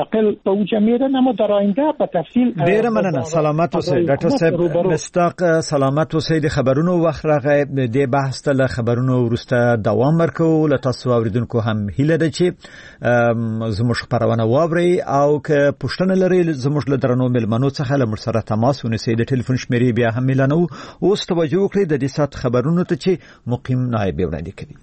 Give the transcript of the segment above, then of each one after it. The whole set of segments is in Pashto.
مستقل به اوج میرن، اما در آینده به تفصیل. ډیر مننه. سلامت اوسئ ډاکټر صاحب. مستاق سلامت اوسئ. د خبرونو وخت راغی. د بحث ته خبرونو ورسته دوام ورکو. له تاسو اوریدونکو هم هیله ده چې زموږ خبرونه واوري او که پوښتنه لري زموږ له درنو ملمنو څخه له موږ سره تماس ونیسئ. د ټلیفون شمیرې بیا هم اعلانوو. اوس توجه وکړئ د دې سات خبرونو ته چې مقیم نایب وړاندې کوي.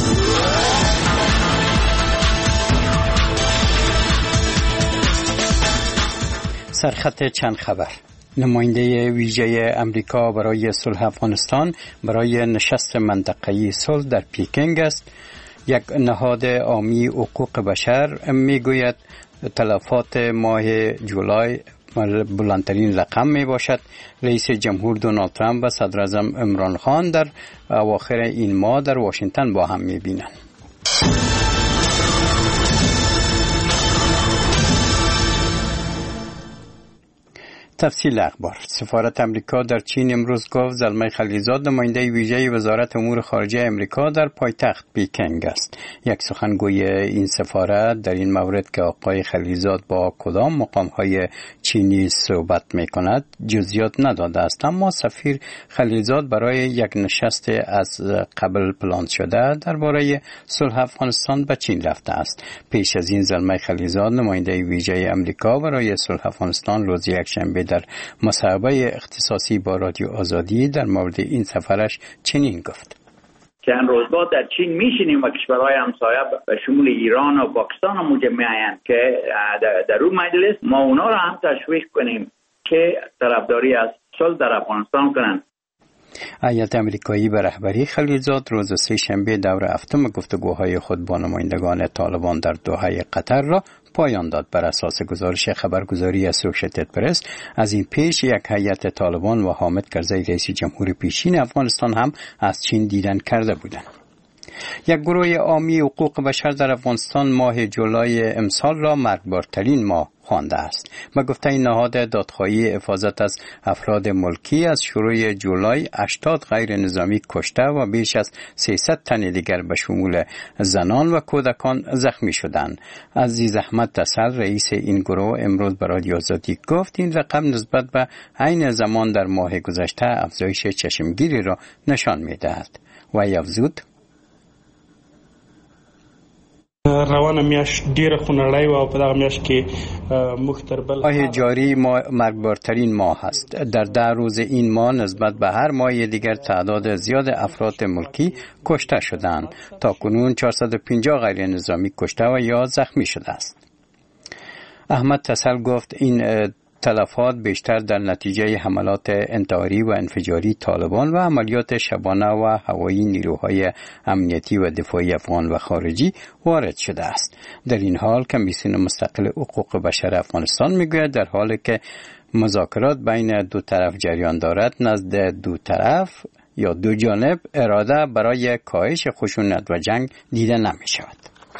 سرخط چند خبر. نماینده ویژه امریکا برای صلح افغانستان برای نشست منطقه‌ای صلح در پیکنگ است. یک نهاد عامی حقوق بشر میگوید تلفات ماه جولای بلندترین رقم می باشد. رئیس جمهور دونالد ترامپ و صدر اعظم عمران خان در اواخر این ماه در واشنگتن با هم می بینند. تفصیل اخبار. سفارت امریکا در چین امروز گفت زلمه خلیلزاد نماینده ویژه وزارت امور خارجه امریکا در پایتخت پیکنگ است. یک سخنگوی این سفارت در این مورد که آقای خلیلزاد با کدام مقام‌های چینی صحبت می‌کند جزئیات نداده است، اما سفیر خلیلزاد برای یک نشست از قبل پلان شده درباره صلح افغانستان به چین رفته است. پیش از این زلمه خلیلزاد نماینده ویژه امریکا برای صلح افغانستان روز یکشنبه در مصاحبه اختصاصی با رادیو آزادی در مورد این سفرش چنین گفت: چند روز بعد در چین میشینیم و کشورهای همسایه به شمول ایران و پاکستان هم میاین که در اون مجلس ما اونا را هم تشویق کنیم که طرفداری از صلح در افغانستان کنند. هیئت امریکایی به رهبری خلیلزاد روز سه‌شنبه دور هفتم گفتگوهای خود با نمایندگان طالبان در دوحه قطر را پایان داد. بر اساس گزارش خبرگزاری اسوشیتد پرس از این پیش یک هیئت طالبان و حامد کرزی رئیس جمهور پیشین افغانستان هم از چین دیدن کرده بودند. یک گروه عامی حقوق بشر در افغانستان ماه جولای امسال را مرگبارترین ماه خوانده است. به گفته نهاد دادخواهی حفاظت از افراد ملکی از شروع جولای 80 غیر نظامی کشته و بیش از 300 تن دیگر به شمول زنان و کودکان زخمی شدند. عزیز احمد تسل رئیس این گروه امروز به رادیو آزادی گفت این رقم نسبت به عین زمان در ماه گذشته افزایش چشمگیری را نشان می‌دهد. و افزود: روانه میاش ډیره خونړی و او په دغه میاش کې موږ تر بل ماه جاری مرگبارترین ماه است. در 10 روز این ماه نسبت به هر ماه دیگر تعداد زیاد افراد ملکی کشته شدند. تا کنون 450 غیر نظامی کشته و یا زخمی شده است. احمد تسل گفت این تلفات بیشتر در نتیجه حملات انتحاری و انفجاری طالبان و عملیات شبانه و هوایی نیروهای امنیتی و دفاعی افغان و خارجی وارد شده است. در این حال کمیسیون مستقل حقوق بشر افغانستان میگوید در حالی که مذاکرات بین دو طرف جریان دارد نزد دو طرف یا دو جانب اراده برای کاهش خشونت و جنگ دیده نمی شود.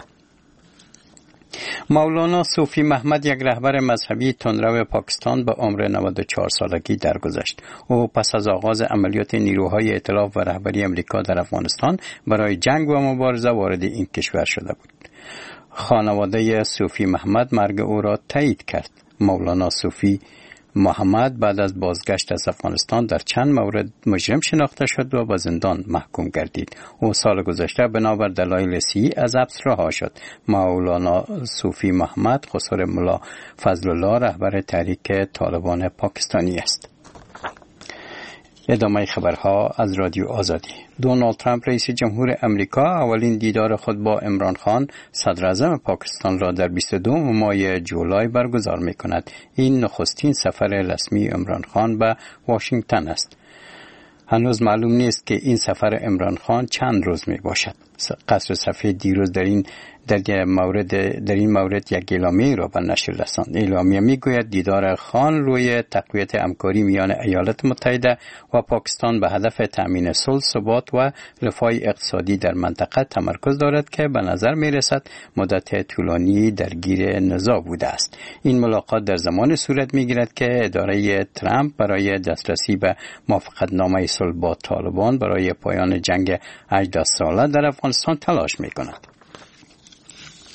مولانا صوفی محمد یک رهبر مذهبی تندرو پاکستان به عمر 94 سالگی درگذشت. او پس از آغاز عملیات نیروهای ائتلاف و رهبری امریکا در افغانستان برای جنگ و مبارزه وارد این کشور شده بود. خانواده صوفی محمد مرگ او را تایید کرد. مولانا صوفی محمد بعد از بازگشت از افغانستان در چند مورد مجرم شناخته شد و به زندان محکوم گردید. او سال گذشته بنابر دلایل صحی از حبس رها شد. مولانا صوفی محمد خسر ملا فضل الله رهبر تحریک طالبان پاکستانی است. ادامه خبرها از رادیو آزادی. دونالد ترامپ رئیس جمهور امریکا اولین دیدار خود با عمران خان صدر اعظم پاکستان را در 22 ماه جولای برگزار می کند. این نخستین سفر رسمی عمران خان به واشنگتن است. هنوز معلوم نیست که این سفر عمران خان چند روز می باشد. قصر سفید دیروز در این مورد یک اعلامیه را به نشر رساند. اعلامیه میگوید دیدار خان روی تقویت همکاری میان ایالات متحده و پاکستان به هدف تامین صلح، ثبات و رفاه اقتصادی در منطقه تمرکز دارد که به نظر میرسد مدت طولانی درگیر نزاع بوده است. این ملاقات در زمان صورت میگیرد که اداره ترامپ برای دسترسی به موافقتنامه صلح با طالبان برای پایان جنگ 18 ساله در افغانستان تلاش میکند.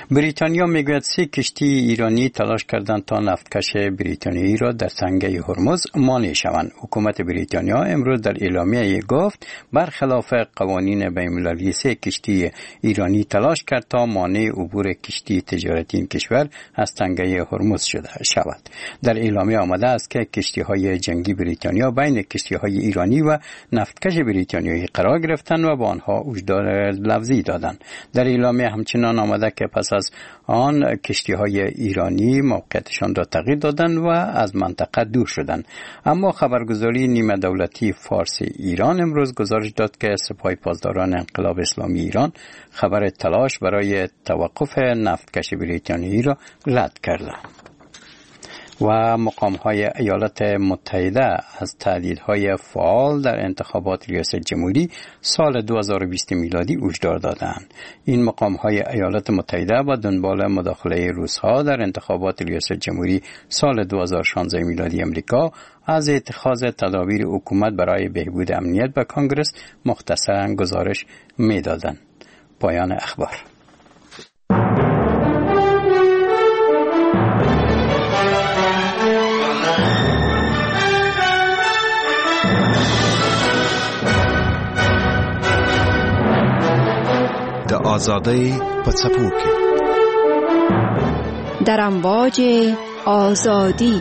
بریتانیا میگوید 3 کشتی ایرانی تلاش کردند تا نفتکش بریتانیایی را در تنگه هرمز مانع شوند. حکومت بریتانیا امروز در اعلامیه گفت برخلاف قوانین بین‌المللی 3 کشتی ایرانی تلاش کرد تا مانع عبور کشتی تجارتی این کشور از تنگه هرمز شود. در اعلامیه آمده است که کشتی‌های جنگی بریتانیا بین کشتی‌های ایرانی و نفتکش بریتانیایی قرار گرفتند و با آنها هشدار لفظی دادند. در اعلامیه همچنان آمده که پس از آن کشتی‌های ایرانی موقعیتشان را تغییر دادند و از منطقه دور شدند. اما خبرگزاری نیمه دولتی فارس ایران امروز گزارش داد که سپاه پاسداران انقلاب اسلامی ایران خبر تلاش برای توقف نفتکش بریتانیایی را رد کردند. و مقام‌های ایالات متحده از تهدیدهای فعال در انتخابات ریاست جمهوری سال 2020 میلادی هشدار دادند. این مقام‌های ایالات متحده با دنبال مداخله روس‌ها در انتخابات ریاست جمهوری سال 2016 میلادی امریکا از اتخاذ تدابیر حکومت برای بهبود امنیت به کانگرس مختصراً گزارش می‌دادند. پایان اخبار. د آزادۍ په څپو کې در امواج آزادی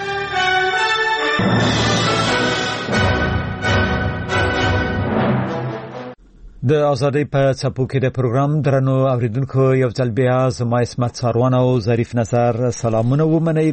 د ازادۍ په څپو کې د پروګرام درنو اوریدونکو یو ځل بیا زما اسمت ساروان او ظریف نظر سلامونه ومنئ.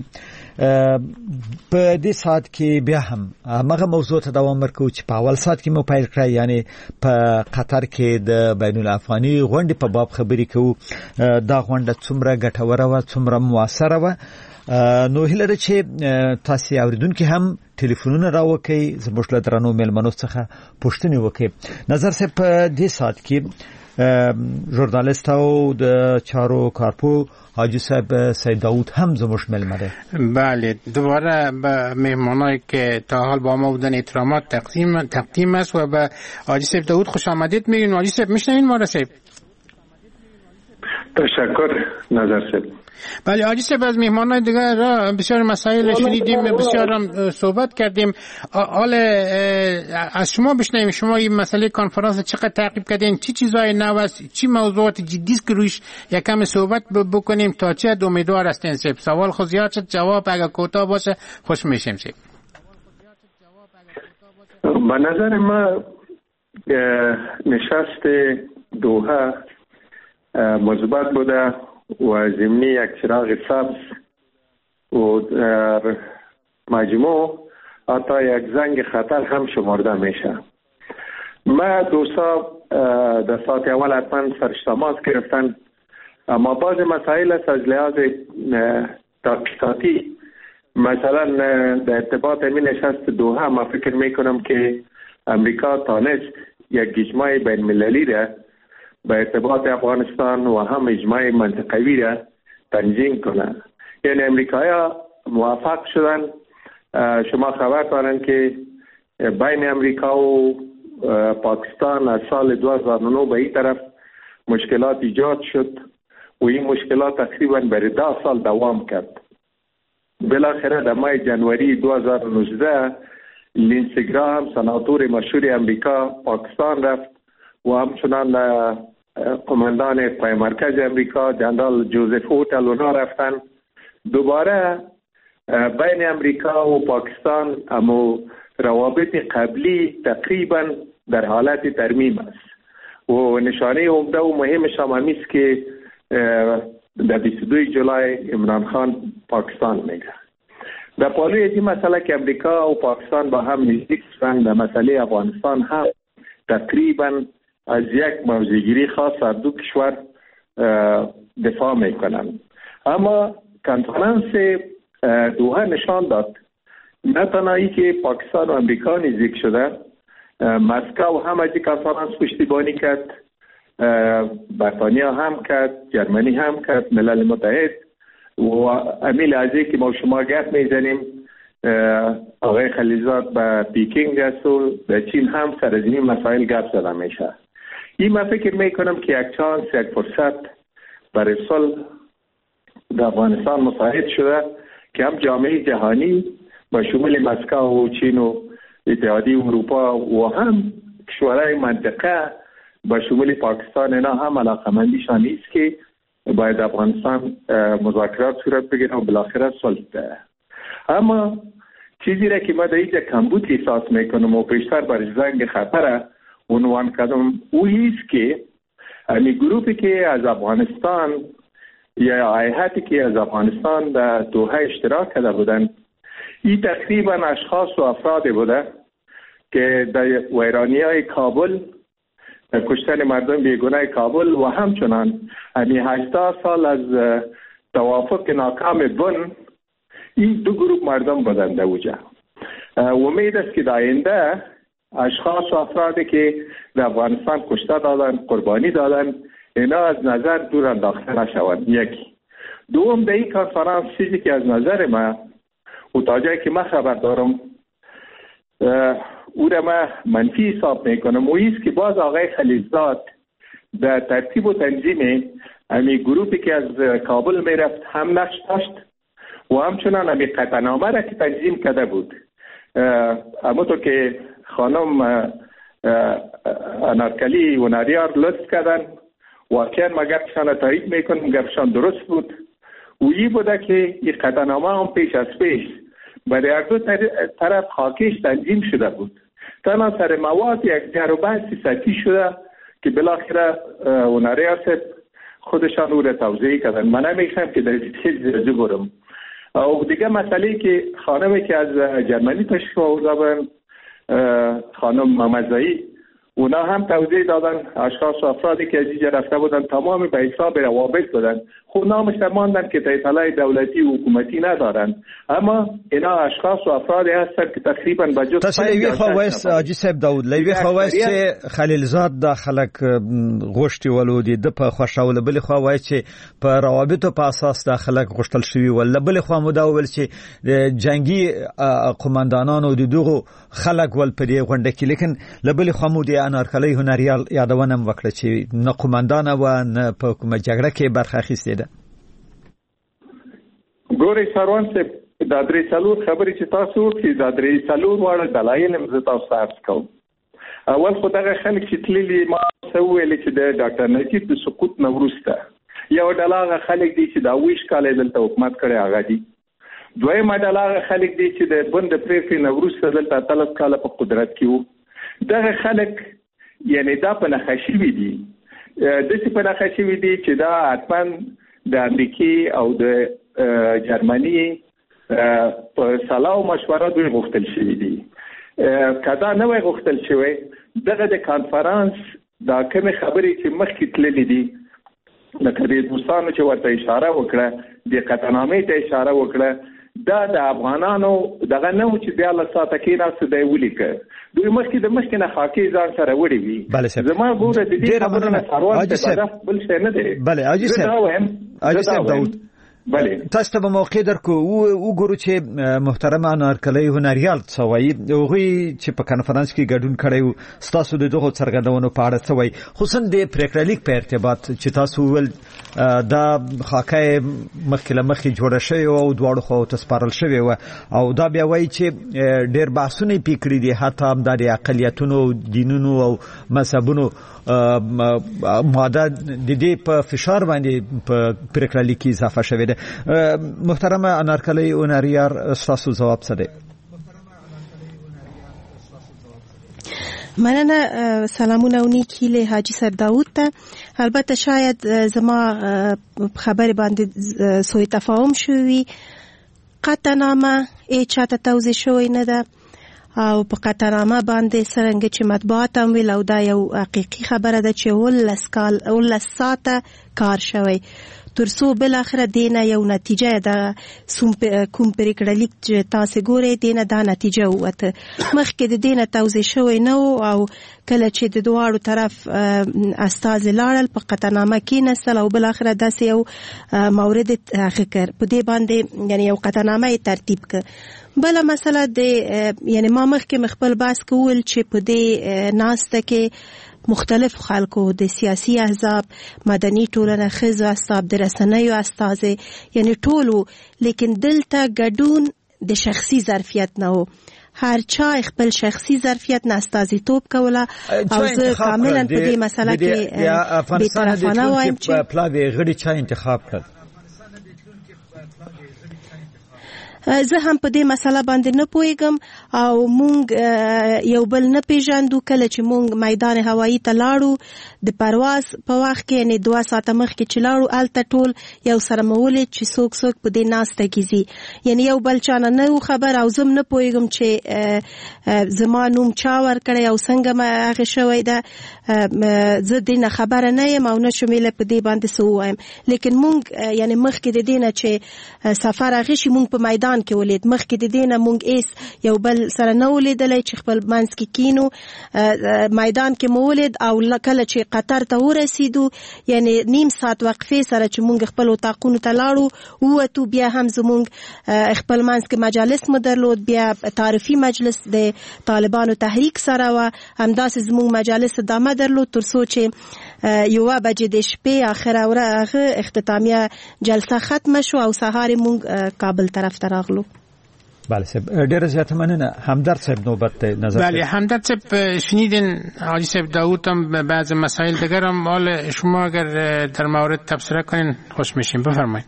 په دې ساعت کې بیا هم هغه موضوع ته دوام ورکوو چې په اول ساعت کې مو پیل کړی، یعنی په قطر کې د بین الافغاني غونډې په باب خبرې کوو. دا غونډه څومره ګټوره وه، څومره موثره وه. نو هیله ده چې تاسو اوریدونکو هم ټلیفونونه راوکئ، زموږ له درنو میلمنو څخه پوښتنې وکړئ. نظر صاحب په دې ساعت کې ژورنالیست او د چارو کارپو حاجی صاحب سید داود هم زموږ میلمه ده. بله، دوباره به مهمانایی که تا حال با ما بودن احترامات تقدیم است و به حاجی صاحب داود خوش آمدید میگیم. حاجی صاحب میشنوین ما را صاحب؟ تشکر نظر صاحب. بله حاجی صاحب، از مهمانای دیگر را بسیار مسائل شنیدیم، بسیار هم صحبت کردیم. حال از شما بشنویم، شما این مسئله کنفرانس چقدر تعقیب کردین؟ چی چیزای نو است؟ چی موضوعات جدی است که روش یکم صحبت بکنیم تا چه امیدوار هستین صاحب؟ سوال خود زیاد شد، جواب اگر کوتاه باشه خوش میشیم صاحب. به نظر ما نشست دوحه مثبت بوده و ضمنی یک چراغ سبز و در مجموع حتی یک زنگ خطر هم شمارده میشه. ما دوستا در ساعت اول حتما سرش تماس گرفتن، اما بعض مسائل است از لحاظ تحقیقاتی. مثلا در ارتباط همین نشست دوحه ما فکر میکنم که امریکا تانست یک اجماع بین المللی را به ارتباط افغانستان و هم اجماع منطقوی را تنظیم کنه. یعنی امریکایی‌ها موافق شدن. شما خبر دارن که بین امریکا و پاکستان از سال 2009 به این طرف مشکلات ایجاد شد و این مشکلات تقریبا برای 10 سال دوام کرد. بالاخره در ماه جنوری 2019 لینسی گراهام سناتور مشهور امریکا پاکستان رفت و همچنان قماندان پای مرکز امریکا جنرال جوزف هوتل اونا رفتن. دوباره بین امریکا و پاکستان اما روابط قبلی تقریبا در حالت ترمیم است و نشانه عمده و مهمش هم است که در 22 جولای عمران خان پاکستان میگه. در پالوی این مسئله که امریکا و پاکستان با هم نزدیک شدن، در مسئله افغانستان هم تقریبا از یک موضع‌گیری خاص از دو کشور دفاع میکنن. اما کنفرانس دوحه نشان داد نه تنهایی که پاکستان و امریکا نزدیک شده، مسکو هم از این کنفرانس پشتیبانی کرد، بریتانیا هم کرد، جرمنی هم کرد، ملل متحد و امیل ازی که ما شما گفت میزنیم آقای خلیلزاد به پیکینگ است و در چین هم سر از این مسائل گپ زده میشه. این من فکر میکنم که یک چانس، یک فرصت برای صلح در افغانستان مساعد شده که هم جامعه جهانی با شمول مسکو و چین و اتحادیه اروپا و هم کشورهای منطقه با شمول پاکستان اینا هم علاقمندیشان نیست که باید افغانستان مذاکرات صورت بگیره و بالاخره صلح ده. اما چیزی را که ما در اینجا کمبود احساس میکنم و پیشتر بر زنگ خطر عنوان کردم او ایست که این گروپی که از افغانستان یا هیئتی که از افغانستان در دوحه اشتراک کرده بودن، این تقریبا اشخاص و افراد بوده که در ویرانی‌های کابل، کشتن مردم بیگناه کابل و همچنان 80 سال از توافق ناکام بن، این دو گروه مردم بودند در اوجا. امید است که در آینده اشخاص و افرادی که در افغانستان کشته دادن، قربانی دادن، اینا از نظر دور انداخته نشوند. یکی. دوم، در این کنفرانس چیزی که از نظر ما و تا جایی که من خبر دارم او را ما منفی حساب میکنم، و ایست که باز آقای خلیلزاد در ترتیب و تنظیم امی گروپی که از کابل میرفت هم نقش داشت و همچنان امی قطعنامه را که تنظیم کرده بود. اما تو که خانم انارکلی و ناریار لطف کردن، واقعا ما گفشان تایید میکنم، گفشان درست بود. و این بوده که این قطعنامه هم پیش از پیش برای هر دو طرف خاکش تنظیم شده بود. تنها سر مواد یک جر و بحثی سطحی شده که بالاخره ناریار خودشان او را توضیح کردن. من نمیخوام که در این چیز رجوع برم. و دیگه مسئله که خانمی که از جرمنی تشریف آورده بودن، خانم ممزایی، اونا هم توضیح دادن اشخاص و افرادی که از اینجا رفته بودن تمامی به حساب روابط بودن. خود نامش ماندن که اطلاع دولتی و حکومتی ندارن، اما اینا اشخاص و افرادی هستن که تقریبا با جز تسلیوی خواست آجی صاحب داود لیوی خواست چې خلیلزاد د خلک غوښتي ولودي د په خوشاله بل خواست چې په روابطو په اساس د خلک غوښتل شوی ول بل خو مداول چې جنگي قومندانانو د دغه خلک ول په دې غونډه کې، لیکن لبل خو مو د انارکلی هنریال یادونه وکړه چې نه قومندان و نه په کومه جګړه کې برخه اخیستې ده. ګورې سروان صاحب، دا درې څلور خبرې چې تاسو وکړې، دا درې څلور واړه دلایل هم زه تاسو عرض کوم. اول خو دغه خلک چې تللي ما څه وویل چې د ډاکټر نجیب د سقوط نه وروسته یو ډله هغه خلک دي چې دا 20 کاله دلته حکومت کړی هغه دي. دویمه ډله هغه خلک دي چې د بند پرېکړې نه وروسته دلته 13 کاله په قدرت کې وو. دغه خلک یعنی دا په نښه شوي دي، داسې په نښه شوي دي چې دا حتما د امریکې او د جرمني په صلاح او مشوره دوی غوښتل شوي دي. که دا نه وای غوښتل شوی، دغه د کانفرانس دا کومې خبرې چې مخکې تللې دي، لکه د دوستانو چې ورته اشاره وکړه، د قطعنامې ته اشاره وکړه، دا د افغانانو دغه نه و چې بیا له ساعته کېناستو دی ولیکه. دوی مخکې د مخکې نه خاکې ځان سره وړي وي. زما ګوره د دې خبرو نه سروان ته هدف بل شی نه دی. بله حاجي صاحب داود، تاسو ته به موقع درکو وګورو چې محترم انارکلی هنریال څه وایي، هغوی چې په کنفرانس کې ګډون کړی و ستاسو د دغو څرګندونو په اړه څه وایي، خصوصا د پریکړه لیک په ارتباط چې تاسو وویل دا خاکه مخکې له مخکې جوړه شوې وه او دواړو خواو ته سپارل شوې وه، او دا بیا وایي چې ډېر بحثونه یې پې کړي دي، حتی همدا د اقلیتونو، دینونو او مذهبونو ماده د دې په فشار باندې په پریکړه لیک کې اضافه شوې ده. محترم انارکلی اونریار ستاسو جواب څه دی؟ مننه. سلامونه و نیکی له حاجی سر داود ته. البته شاید زما خبر باندې سوء تفاهم شوی، قطعنامه چاته توضیح شوی نه ده او په قطعنامه باندې څرنګه چې مطبوعات هم ویل، او دا یو حقیقي خبره ده چې 19 ساعته کار شوی ترڅو بالاخره دینه یو نتیجه ده. کوم پریکړه لیک چې تاسو ګورئ دینه دا نتیجه وته، مخکې د دینه توضیح شوی نه او کله چې د دواړو طرف استازي لاړل په قطعنامه کې نسل او بالاخره داسې یو مورد حقیقت په دې باندې یعنی یو قطعنامه ترتیب ک. بل مسله د یعنی ما مخکې خپل بحث کول چې په دې ناسته کې مختلف خلکو د سیاسي احزاب مدني ټولنه خزو استاد د رسنیو استاد یعنی ټولو لیکن دلته ګډون د شخصي ظرفیت نه و هر چا خپل شخصي ظرفیت نه استازیتوب کوله او زه کاملا په دې مسله کې بی‌طرفانه وایم چې پلاوی غړي چا انتخاب کړ. زه هم په دې مسله باندې نه پوهیږم او مونږ یو بل نه پیژاندو. کله چې مونږ میدان هوایی ته لاړو د پرواز په وخت کې یعنی 2 ساعته مخکې چې لاړو الته ټول یو سره مولید چې څوک په دې ناسته کیږي یعنی یو بل چانه نه خبر او زم نه پوهیږم چې زما نوم چا ورکړی او څنګه ما هغه شوی ده. زه دې نه خبره نه یم او نه شمیله په دې باندې څه ووایم. لیکن مونږ یعنی مخکې د دې نه چې سفر هغه شي مونږ په میدان کې ولید مخکې د دې نه مونږ ایس یو بل سره نه ولیدلی چې خپل منځ کې کینو میدان کې مو ولید او کله چې قطر ته ورسېدو یعنی نیم ساعت وقفې سره چې مونږ خپل اتاقونو ته لاړو ووتو بیا هم زمونږ خپل منځ کې مجالس مو درلود بیا تعریفي مجلس د طالبانو تحریک سره و همداسې زمونږ مجالس ادامه درلود تر څو چې 1 بجې د شپې اخره ورغه اختتامیه جلسه ختمه شو او سهار مونږ کابل طرف ته راغلو. بله صاحب ډیره زیاته مننه. همدرد صاحب نوبت نظر. بله همدرد صاحب شنیدین حاجی صاحب داوود هم بعض مسائل دیگر هم حال شما اگر در مورد تبصره کنین خوش میشیم. بفرمایید.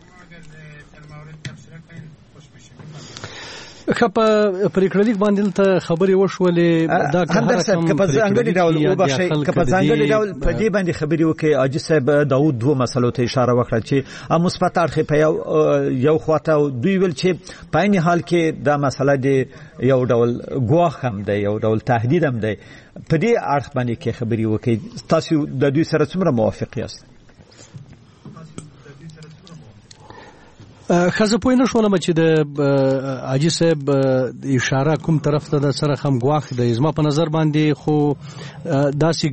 خپ پریکړلیک باندې ته خبري وشولې دا همدرد صاحب کپز انګړي ډول او بشي کپز انګړي ډول په دې باندې خبري وکي حاجی صاحب داوود 2 مسلو ته اشاره وکړه چې مثبت اړخ په یو خواته دوی ول چې په عین حال کې دا مسله دی یو ډول ګواښ هم دی یو ډول تهدید هم دی. په دې اړخ باندې کې خبري وکي تاسو د دوی سره څومره موافق یاست؟ خزه پوی نه شولم چې د حاجی صاحب اشاره کوم طرف ته د سره هم غواخ د ازما په نظر باندې خو داسي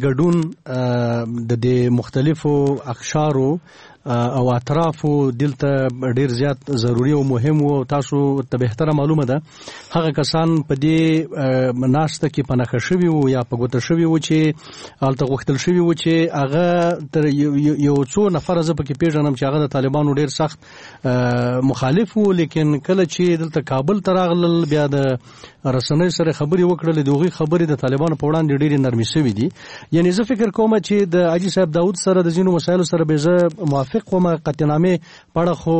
ګډون د مختلفو اقشارو او اطرافو دلته ډیر زیات ضروری او مهم او تاسو ته به معلومه ده هغه کسان په دې ناشته کې پنهخه شوی او یا په ګوته شوی و چې الته غوښتل شوی و چې هغه تر یو څو نفر زه پکې پیژنم چې هغه د طالبانو ډیر سخت مخالف وو لیکن کله چې دلته کابل ته راغلل بیا د رسنۍ سره خبري وکړل دوغي خبري د طالبانو په وړاندې ډېری نرمي شوی دي. یعنی زه فکر کوم چې د حاجی صاحب داوود سره د ځینو مسایلو سره به زه موافق وم. قطعنامه پړه خو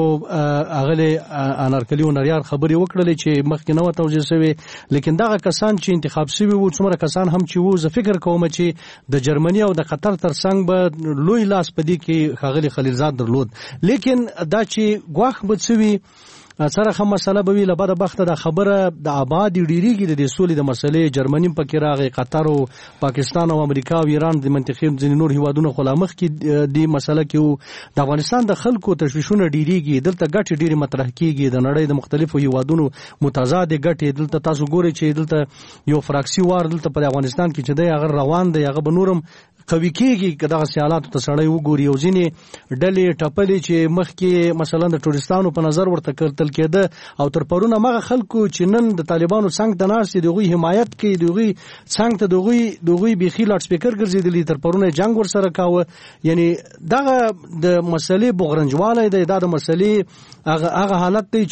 اغله انارکلی او نریار خبري وکړل چې مخکې نو توجیه شوی لیکن دغه کسان چې انتخاب شوی وو څومره کسان هم چې وو زه فکر کوم چې د جرمني او د قطر ترڅنګ به لوی لاس پدې کې خاغلی خلیلزاد درلود لیکن دا چې غواخ بچوي سره هم مسله به وی لبا د بخت د خبره د آباد ډیریږي د سولې د مسلې جرمني پکې راغی قطر او پاکستان او امریکا او ایران د منطقې ځینې نور هیوادونو خلامخ کې د مسله کې د افغانستان د خلکو تشویشونه ډیریږي دلته ګټ ډیری مطرح کیږي د نړۍ د مختلفو هیوادونو متضاد ګټ دلته تاسو ګورئ چې دلته یو فراکسي وار دلته په افغانستان کې چې دی هغه روان دی هغه بنورم قوی کېږي که دغه سیالات ته سړی وګوري او ځینې ډلې ټپلې چې مخکې مثلا د ټوریستانو په نظر ورته کتل کېده او تر پرونه مغه خلکو چې نن د طالبانو څنګ ته ناست دي دغوی حمایت کوي دغوی څنګ ته دغوی بیخي لاډ سپیکر ګرځېدلي تر پرونه جنګ ورسره کاوه. یعنی دغه د مسلې بغرنجوالی دی دا د مسلې هغه حالت دی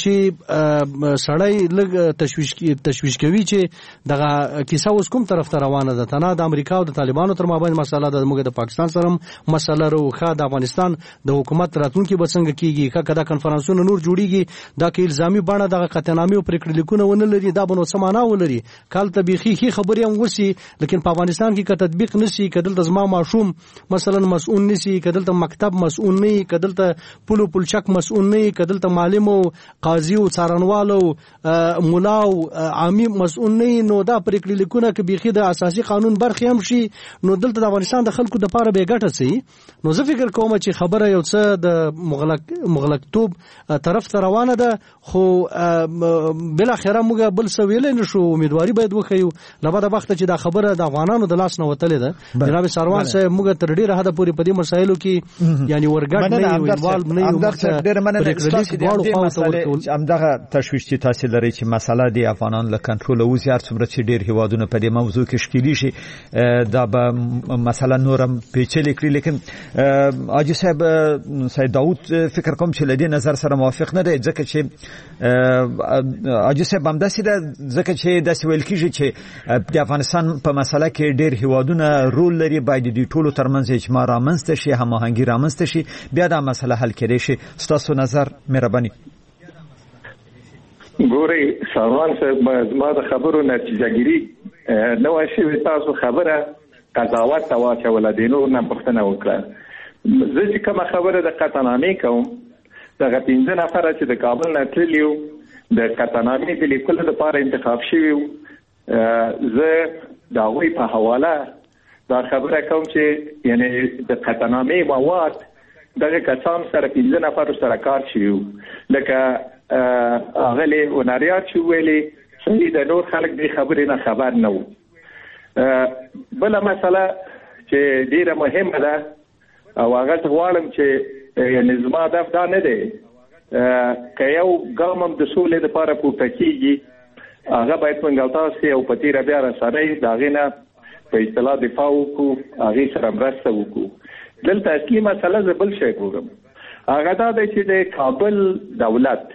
چې سړی لږ تشویش کوي چې دغه کیسه اوس کوم طرف ته روانه ده تنه د امریکا او د طالبانو تر مابین مسله د موږ د پاکستان سره مسله روخه د افغانستان د حکومت راتلونکي به څنګه کیږي کله کنفرانسونه نور جوړیږي دا کې الزامي بڼه د قطعنامې او پریکړلیکونه ونه لري دا به نو سمانه ولري کال ته بيخي خبرې هم وسی لیکن په افغانستان کې که تطبیق نشي کدل د زما ماشوم مثلا مسؤل نشي کدل ته مکتب مسؤل نه کدل ته پلچک مسؤل نه کدل ته معلم او قاضي او څارنوالو مولا او عامي مسؤل نه نو دا پریکړلیکونه کې بيخي د اساسي قانون برخه هم شي نو دلته د افغانستان د خلکو د پاره به ګټه سي نو زه فکر کوم چې خبره یو څه د مغلقتوب طرف ته روانه ده خو بل اخره موږ بل څه ویل نه شو امیدواري باید وکړو لبا د وخت چې دا خبره د افغانانو د لاس نه وتلې ده جناب سروان صاحب موږ تر ډیره حد پورې په دې مسایلو کې یعنی ورګټ نه یو انوالو نه یو ډیره مننه چې همدغه تشویش چې تاسو لري چې مسله د افغانانو له کنټرول او زیات څومره چې ډیر هیوادونه په دې موضوع کې شکیلی شي دا به مسله نورم پیچلې کړي لیکن حاجی صاحب سید داوود فکر کوم چې لدی نظر سره موافق نه دی ځکه چې حاجی صاحب هم داسې ده ځکه چې داسې ویل کیږي چې د افغانستان په مسله کې ډیر هیوادونه رول لري باید د ټولو ترمنځ اجماع رامنځته شي هماهنګي رامنځته شي بیا دا مسله حل کېدای شي ستاسو نظر مهرباني ګوري سروان صاحب زما د خبرو نتیجه ګیری نو شي تاسو خبره قضاوت تواچول دي نو نه پښتنه وکړه زه چې کوم خبره د قطعنامې کوم دغه 15 نفر چې د کابل نه تللیو د قطعنامې د لیکلو لپاره انتخاب شوی زه دا وی په حواله دا خبره کوم چې یعنی د قطعنامې مواد دغه کسان سره 15 نفر سره کار شوی لکه اغلی وناریات شو ویلي صحیح د نور خلک د خبرې نه خبر نه وو بل مسله چې ډیره مهمه ده او هغه غواړم چې یعنی زما هدف دا نه دی که یو ګام د سولې لپاره پورته کیږي هغه باید منګلتا سي او پتی را بیا رسنۍ دا غینه په اصطلاح دفاع وکړو هغه سره مرسته وکړو دلته اصلي مسله زبل شي کوم هغه دا دی چې د کابل دولت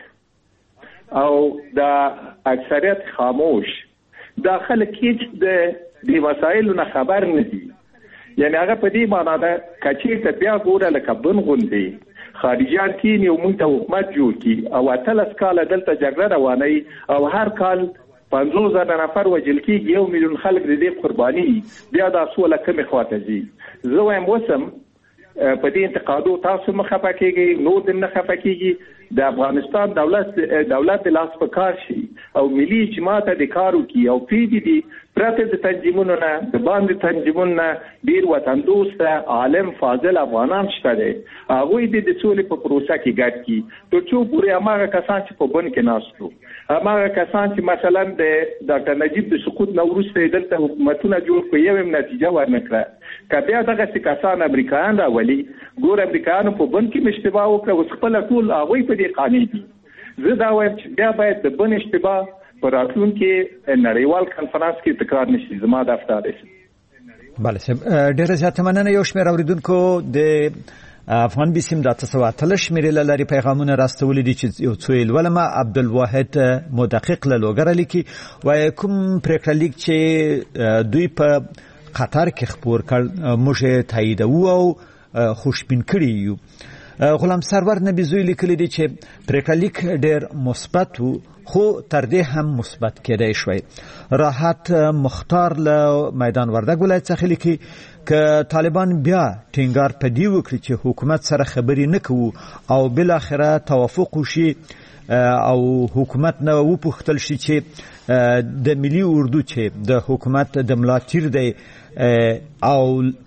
او د اکثریت خاموش داخله کې د مسایلو نه خبر نه دي یعنی هغه په دې معنی ده کچې ته بیا ګوره لکه بن غوندي خارجيان کینی او موږ ته حکومت جوړ کی او اتلس کال دلته جګړه رواني او هر کال 50,000 نفر وجل کیږي 1 میلیون خلک دې قرباني بیا د سوله کمی خواته دي زه وایم وسم په دې انتقادو تاسو مخه پکېږي نور د نه خفکیږي د افغانستان دولت د لاس په کار شي او ملي اجماع ته د کارو کی او پیډي دي پرته د تنظیمونو نه د باندې تنظیمونو نه ډیر وطن دوست عالم فاضل افغانان شته دي هغه د سولې په پروسه کې ګډ کی ته چې پورې هغه کسان چې په بن کې ناستو هغه کسان چې مثلا د ډاکټر نجیب د سقوط نوروسته دلته حکومتونه جوړ کړي یو نتیجه ورنکړه کبه دغه کسان امریکایان راولي ګور امریکایانو په بن کې مشتبه وکړه او خپل ټول هغه په دې قانون دي زه دا وایم چې بیا باید د بن اشتباه پر راتلونکي نړیوال کانفرنس کې تکرار نشي زما د افتاده شي بله سم ډیر زیات مننه یو شمېر اوریدونکو د افغان بیسیم د 313 شمیرې لري پیغامونه راستولې دي چې یو څو ولما عبدالواحد مدقق له لوګر لیکي وای کوم پریکړه لیک چې دوی په قطر کې خبر کړ موږ تاییدو او خوشبین کړی یو غلام سرور نبی زوی لیکلی دی چې پریکړه لیک ډیر مثبت خو تر دې هم مثبت کېدای شوی راحت مختار له میدان وردګ ولایت څخه لیکي ک طالبان بیا ټینګار پدې وکړي چې حکومت سره خبرې نه کوو او بل اخره توافق وشي او حکومت نه وپوښتل شي چې د ملي اردو چې د حکومت د ملاتړ دی او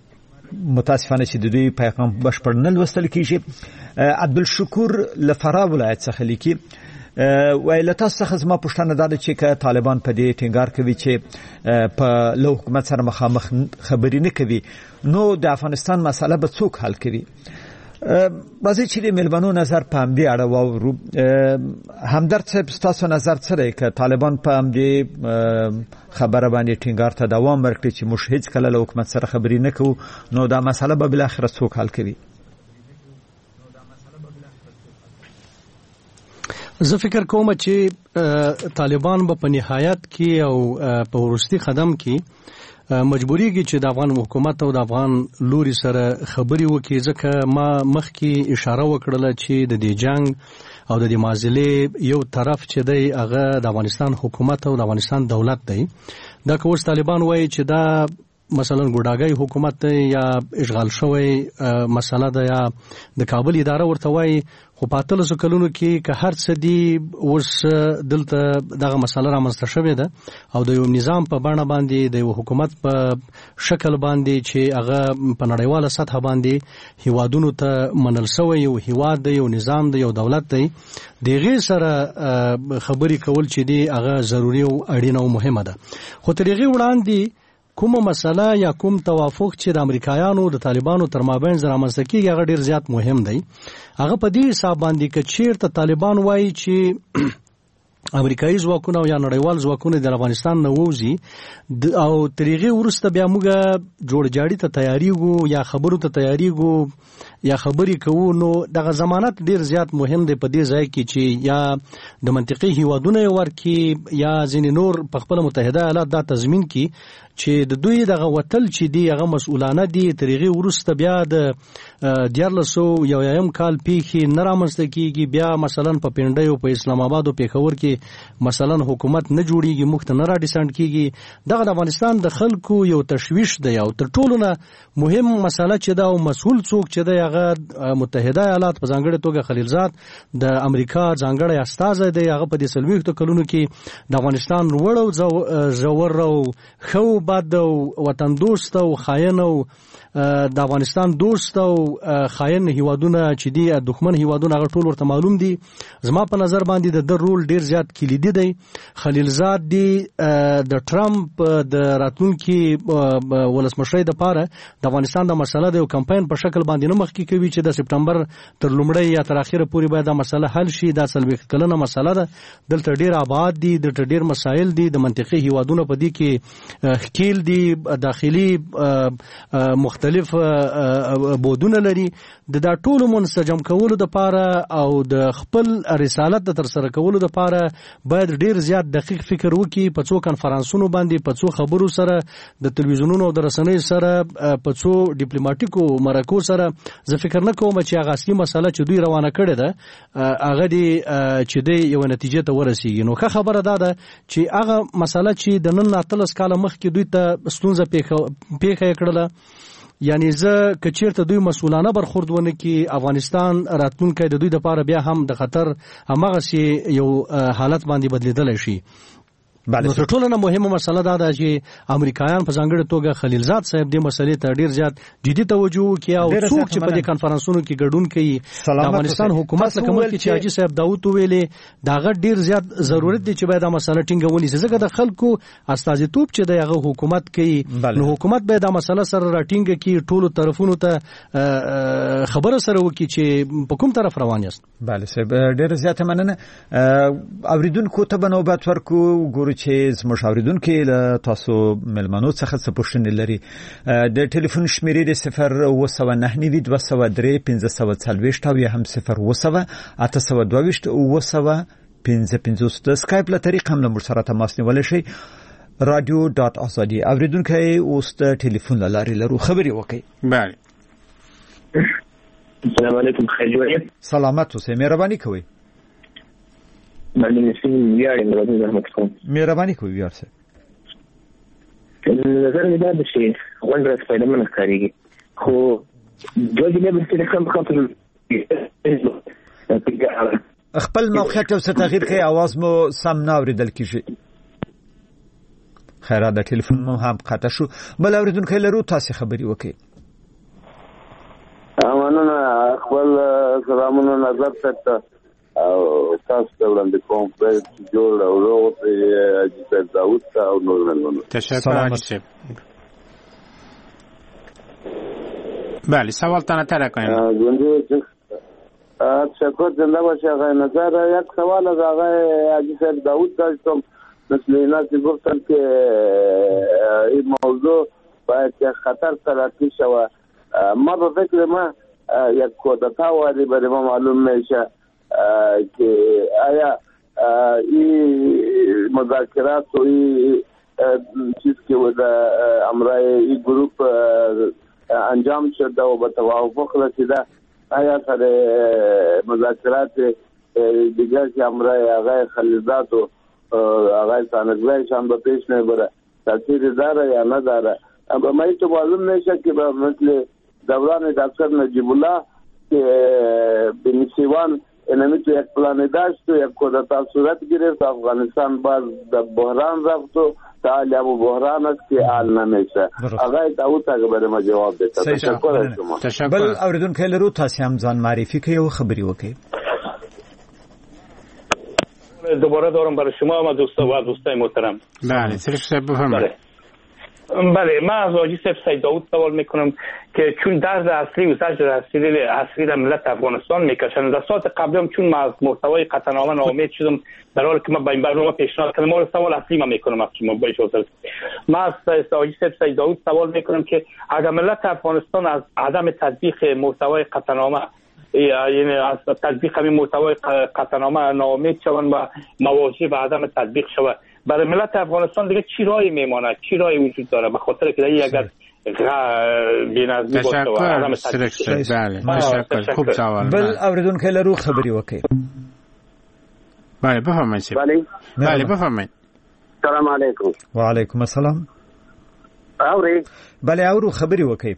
متاسفانه چې د دوی پیغام بشپړ نه لوستل کیږي عبدالشکور لفرا ولایت څخه لیکي ویل تاسو څخه زما پوښتنه ده چې ک طالبان په دې ټینګار کوي چې په له حکومت سره مخامخ خبرې نه کوي نو د افغانستان مسله به څوک حل کوي راځي چې د ملبانو نظر په همدې اړه واورو همدرد صاحب تاسو نظر څه دی ک طالبان په همدې خبره باندې ټینګار ته دوام ورکړي چې موږ هیڅ کله له حکومت سره خبرې نه کوو نو دا مسله به بل اخر څوک حل کوي زه فکر کوم چې طالبان به په نهایت کې او په ورستي قدم کې مجبوریږي چې د افغان حکومت او د افغان لوري سره خبرې وکړي ځکه ما مخکې اشاره وکړله چې د دې جنگ او د دې معضلې یو طرف چې دی هغه د افغانستان حکومت او د افغانستان دولت دی دا که اوس طالبان وایي چې دا مثلا ګوډاګي حکومت یا اشغال شوی مسله ده یا د کابل اداره ورته وایي خو په 13 کلونو کې که هر څه دی اوس دلته دغه مسله رامنځته شوې ده او د یو نظام په بڼه باندې د یو حکومت په شکل باندې چې هغه په نړیواله سطح باندې هیوادونو ته منل شوی یو هیواد دی یو نظام دی یو دولت دی دغه سره خبرې کول چې دی هغه ضروری او اړینه او مهمه ده خو ترغه وړاندې کومه مسله یا کوم توافق چې د امریکایانو د طالبانو تر مابین رامنځته کیږي هغه ډیر زیات مهم دی هغه په دې حساب باندې چې چیرته طالبان وایي چې امریکایي ځواکونه او یا نړیوال ځواکونه د افغانستان نه ووزي او ترغه ورسته بیا موږ جوړ جاړي ته تیاریږو یا خبرو ته تیاریږو یا خبرې کوو نو دغه ضمانت ډیر زیات مهم دی په دې ځای کې چې یا د منطقي هیوادونو ورکی یا ځینې نور په خپل متحده ایالات دا تضمین کی چې د دوی دغه وتل چې دی هغه مسؤلانه دي ترغه ورسته بیا د 1401 کال پیخي نرامسته کیږي بیا مثلا په پنډي او په اسلام آباد او پیښور کې مثلا حکومت نه جوړیږي مخته نه را ډیسنټ کیږي دغه د افغانستان د خلکو یو تشویش دی او تر ټولو نه مهم مسله چې دا او مسؤل څوک چې دی هغه متحده ایالات په ځانګړي توګه خلیلزاد د امریکا ځانګړی استازی دی هغه په دې 30 کلونو کې د افغانستان وړو زور او خو بد او وطن دوست او خاين او د افغانستان دوست او خاين هیوادونه چې دی دښمن هیوادونه هغه ټول ورته معلوم دي زما په نظر باندې د رول ډیر زیات کلیدي دی خلیلزاد دی د ټرمپ د راتلونکي ولسمشر د پاره د افغانستان د مسله د کمپاین په شکل باندې نه مخکې کوي چې د سپټمبر تر لومړۍ یا تر اخره پورې باید دا مسله حل شي دا سلوي کلنه مسله ده دلته ډیر آباد دي د ډیر مسایل دي د منطقي هیوادونو په دې کې خکیل دي داخلي مختلف بودونه لري د دا ټولو منسجم کولو د پاره او د خپل رسالت د تر سره کولو د پاره باید ډیر زیات دقیق فکر وکړي په څو کانفرنسونو باندې په څو خبرو سره د تلویزیونونو او د رسنیو سره په څو ډیپلوماټیکو مرکو سره زه فکر نه کوم چې هغه اصلي مسله چې دوی روانه کړې ده هغه دی چې دی یو نتیجه ته ورسیږي نو ښه خبره ده چې هغه مسله چې د نن 13 کال مخکې دوی ته ستونزه پیښه کړله یعنی زه کچیرته دوی مسؤلانه برخورد ونه کی افغانستان راتلونکي د دوی د پاره بیا هم د خطر همغه سي یو حالت باندې بدلیدل شي نو تر ټولو نه مهمه مسله دا ده چې امریکایان په ځانګړي توګه خلیلزاد صاحب دې مسلې ته ډیر زیات جدي توجه وکړي او څوک چې په دې کانفرنسونو کې ګډون کوي د افغانستان حکومت لکه ملک چې حاجی صاحب داوود ویلې داغه ډیر زیات ضرورت دی چې باید دا مسله ټینګه ونیسي ځکه د خلکو استازیتوب چې دغه حکومت کوي نو حکومت باید دا مسله سره راټینګه کړي ټولو طرفونو ته خبره سره وکړي چې په کوم طرف روان یاست bale صاحب ډیر زیات مننه اوریدونکو ته بنوبت ورکو ګورو چې زموږ اوریدونکو له تاسو ملمنو څخه څه پوښتنې لري د ټلیفون شمیرې 01992031540 او هم 0208822 د سکایپ له طریق هم له موږ سره تماس نیولای شئ radio.azadi اوریدونکو اوس د ټلیفون لارې لرو خبري وکړي بله السلام علیکم خیر سلامت اوسئ مهرباني کوئ باندې نسیم یاري مراد رحمت کوم مهرباني کوئ یار سه نظر مې دا شي وندره فائدہ منه کاریږي خو دوی نه به څه کوم خاطر خپل موقعیت او تغییر کوي आवाज مو سم نه اوریدل کیږي خیره د ټلیفون مو هم قطع شو بل اوریدونکو لرو تاسو خبري وکړئ امانونه خپل سلامونه نظر ته او تاسو ته وړاندې کوم چې جوړ او روغ حاجی صاحب داوود او نور مننه تشکر حاجی صاحب بله سوال تنه کنیم تشکر زنده باشه آقای نظر یک سوال از آقای حاجی صاحب داوود داشتم مثل اینا که گفتن که این موضوع باید که خطر تلقی شود ما به فکر ما یک کودتا واری برای ما معلوم میشه که آیا این مذاکرات و این چیز که امرای این گروپ انجام شده و به توافق رسیده آیا سر مذاکرات دیگر که امرای آقای خلیلزاد و آقای سانگزایشان به پیش نبره تاثیر داره یا نداره ما این معلوم نشه که مثل دوران دکتر نجیب الله که به نسیوان اینمی تو یک پلان داشت و یک کودتا صورت گرفت، افغانستان باز در بحران رفت و تعالی ابو بحران است که حل نمیشه. آقای داود اگه برای ما جواب بده. تشکر از شما. بل اوریدونکو لرو تاسو هم ځان معرفي کوي او خبري وکړي. دوباره دارم برای شما و دوستای محترم. بله سرش صاحب بفرمایید. بله من از حاجی صاحب سید داود سوال میکنم که چون درد اصلی و زجر اصلی در ملت افغانستان میکشن. در ساعت قبلی هم چون من از محتوای قطعنامه ناامید شدم، در حالی که من به این برنامه پیشنهاد کردم، سوال اصلی من میکنم از شما با اجازه. من از حاجی صاحب سید داود سوال میکنم که اگر ملت افغانستان از عدم تطبیق محتوای قطعنامه، یعنی از تطبیق همین محتوای قطعنامه ناامید شوند و مواجه به عدم تطبیق شود، برای ملت افغانستان دیگه چی راهی میماند، چی راهی وجود داره؟ به خاطر که این اگر بی‌نظمی باشه و عدم تطبیق. بله تشکر. خوب سوال. بل اوریدونکو لرو خبري وکړي. بله بفرمایید. بله بفرمایید. سلام علیکم. و علیکم السلام. اوري. بله اورو خبري وکړي.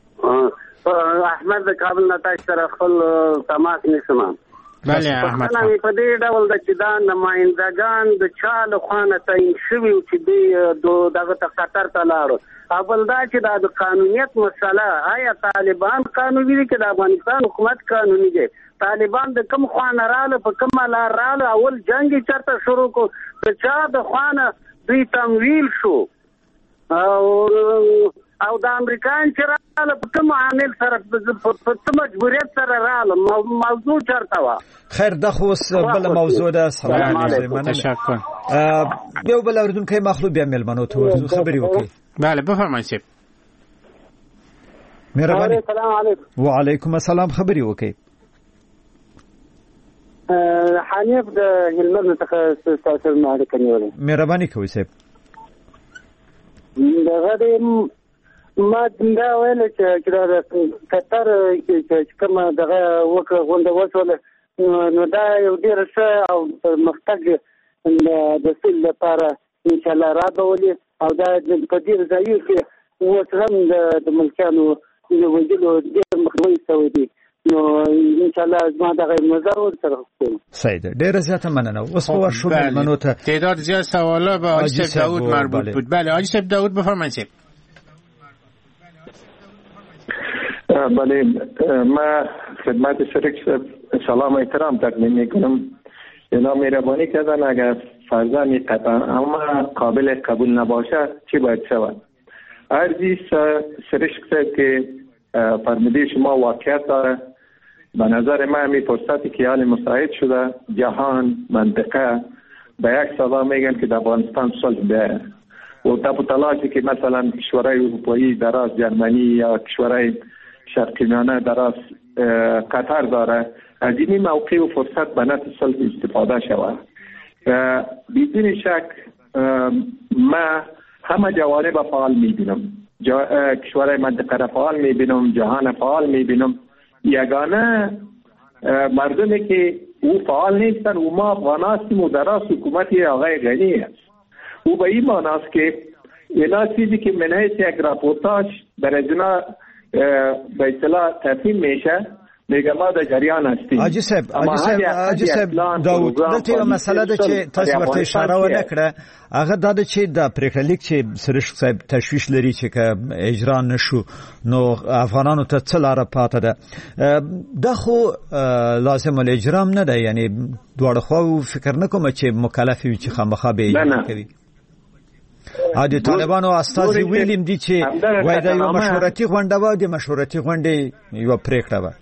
احمد د کابل نتاش سره خپل تماس نشم. بله احمد خان په دې ډول د چې دا نمائندگان د چا له خوانه تعین شوي چې دغه خطر ته لاړو. اول دا چې د قانونیت مسله، آیا طالبان قانوني دي که د افغانستان حکومت قانوني دی؟ طالبان د کوم خوانه رااله، په کومه لار رااله؟ اول جنگ یې چېرته شروع کړو؟ د چا د خوانه دوی تمویل شو؟ او د امریکایان چې رااله په کوم عامل سره، په څه مجبوریت سره رااله؟ موضوع چېرته وه؟ خیر دا خو اوس بله موضوع ده. سلام علیکم. تشکر. یو بل اوریدونکی مخلوق بیا میلمنو ته ورځو خبري وکړي. بله بفرمایئ صاحب. مهرباني. سلام علیکم. وعلیکم السلام خبري وکړي. حنیف د هلمند څخه تاسو نه اړیکه نیولې. مهرباني کوئ صاحب. دغه ما دا ویل چې د قطر چې کومه دغه وکړه غونډه وشوله، نو دا یو ډېر ښه او پرمختګ د سیل لپاره انشاءالله راغولي، او دا په ډېر ځایونو کې اوس هم د ملکیانو د وژلو ډېر مخنیوی شوی دی. نو انشاءالله زما دغه نظر ورسره کوم. صحیح ده. ډېره زیاته مننه. اوس به ورشو میلمنو ته. تعداد زیاد سوالا به حاجی صاحب داود مربوط بود. بله حاجی صاحب داود بفرمایید صاحب. بله ما خدمت شریک سلام و احترام تقدیم میکنم. اینا مهربانی کردن اگر فرزن قطعنامه قابل قبول نباشه چی باید شود؟ عرضی شریک که فرموده شما واقعیت داره. به نظر من همی فرصتی که حال مساعد شده، جهان منطقه به یک صدا میگن که در افغانستان صلح بیاید و تب و تلاشی که مثلا کشورهای اروپایی دراز جرمنی یا کشورهای شرقی میانه دراز قطر داره، از این موقع و فرصت به نفع صلح استفاده شود. بدون شک ما همه جوانب فعال میبینم، کشورهای منطقه را فعال میبینم، جهان فعال میبینم. یگانه مردمی که او فعال نیستن و ما افغان هستیم و در حکومت آقای غنی است. او به این معنی است که اینا چیزی که من حیث یک راپورتاج برای جنا به اصطلاح تفهیم میشه، میگه ما در جریان هستیم. حاجی صاحب داود دلته یو مسله ده چې تاسو ورته اشاره ونه کړه، هغه دا ده چې د پریکړلیک چې سرش صاحب تشویش لري چې که اجرا نشو نو افغانانو ته څه لاره پاته ده. دا خو لازم الاجرام نه ده، یعنی دواړه خوا فکر نه کوم چې مکلف وي چې خامخا به اجرا کوي. د طالبانو استازي ویلیم دي چې وای دا یو مشورتي غونډه و، د مشورتي غونډې یو پریکړه و.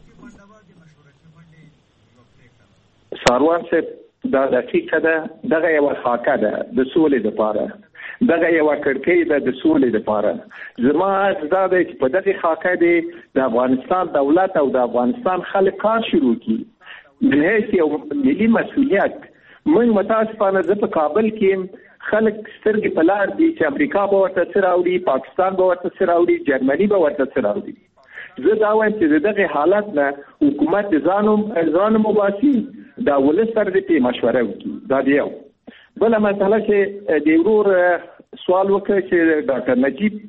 ساروان صاحب دا دقیقه ده، دغه یو خاکه ده د سولې لپاره، دغه یو کړکۍ ده د سولې لپاره. زما عرض دا دی چې په دغه خاکه دی د افغانستان دولت او د افغانستان خلک کار شروع کړي. من حیث یو ملي مسؤلیت موږ متاسفانه زه په کابل کې خلک سترګې په لار دي چې امریکا به ورته څه راوړي، پاکستان به ورته څه راوړي، جرمني به ورته څه راوړي. زه دا وایم چې دغه حالت نه حکومت ځان مباسي دا ولس سره دې مشوره وکړي. دا دی یو. بله مسله چې د ورور سوال وکړ چې ډاکټر نجیب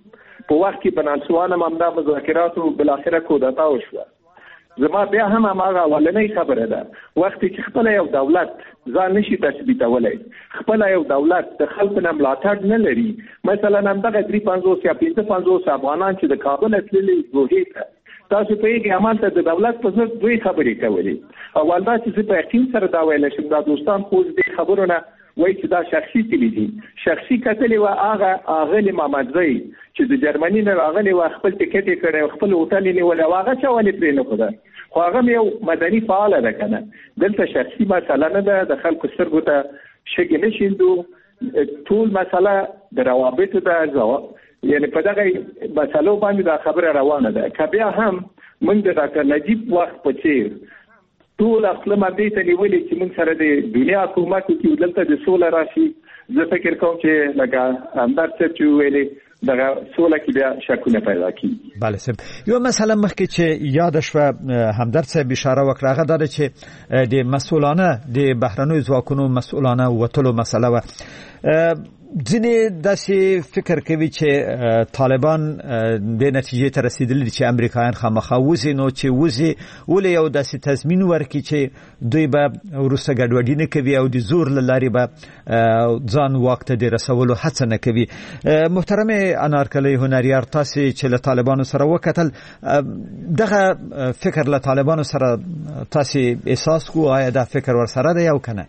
په وخت کې بنسوانه ممدا مذاکراتو بالاخره کودتا وشوه. زما بیا هم هغه اولنۍ خبره ده، وخت چې خپل یو دولت ځان نشي تثبیتولای، خپل یو دولت د خلکو نه ملاتړ نه لري، مثلا همدغه 350 یا 550 افغانان چې د کابل تللي دوحې ته، تاسو په یوه امانت د دولت په ضد دوی خبرې کولې. اول دا چې په یقین سره دا ویل شم دا دوستان خو دې خبرونه وایي چې دا شخصي تللی دي، شخصي کتلې و هغه اغلی محمدزی چې د جرمني نه راغلی و خپل ټیکټ یې کړی، خپل هوټل یې نیولی، هغه چا ولې پرې نه ښوده؟ خو هغه یو مدني فعاله ده که نه، دلته شخصي مسله نه ده، د خلکو سترګو ته شګې نه شیندو، ټول مسله د روابطو ده، یعنې په دغه مسلو باندې دا خبره روانه ده. که بیا هم موږ د ډاکټر نجیب وخت په څیر ټول خپل مادې ته نیولې چې موږ سره د دنیا حکومت کې دلته د سوله راشي، زه فکر کوم چې لکه همدار صاحب چې ویلې دغه سوله کې بیا شکونه پیدا کیږي. بله صاحب، یو مسله مخکې چې یاد شوه همدرد صاحب اشاره وکړه هغه دا ده چې د مسؤلانه د بهرنیو ځواکونو مسؤلانه وتلو مسله وه. ځینې داسې فکر کوي چې طالبان د نتیجې ته رسیدلي دي چې امریکایان خامخا وځي، نو چې وځي ولې یو داسې تضمین ورکړي چې دوی به وروسته ګډوډي نه کوي او د زور له لارې به ځان واک ته د رسولو هڅه نه کوي. محترم انارکلی هنریار، تاسې چې له طالبانو سره وکتل، دغه فکر له طالبانو سره تاسې احساس کو آیا دا فکر ورسره دی او که نه؟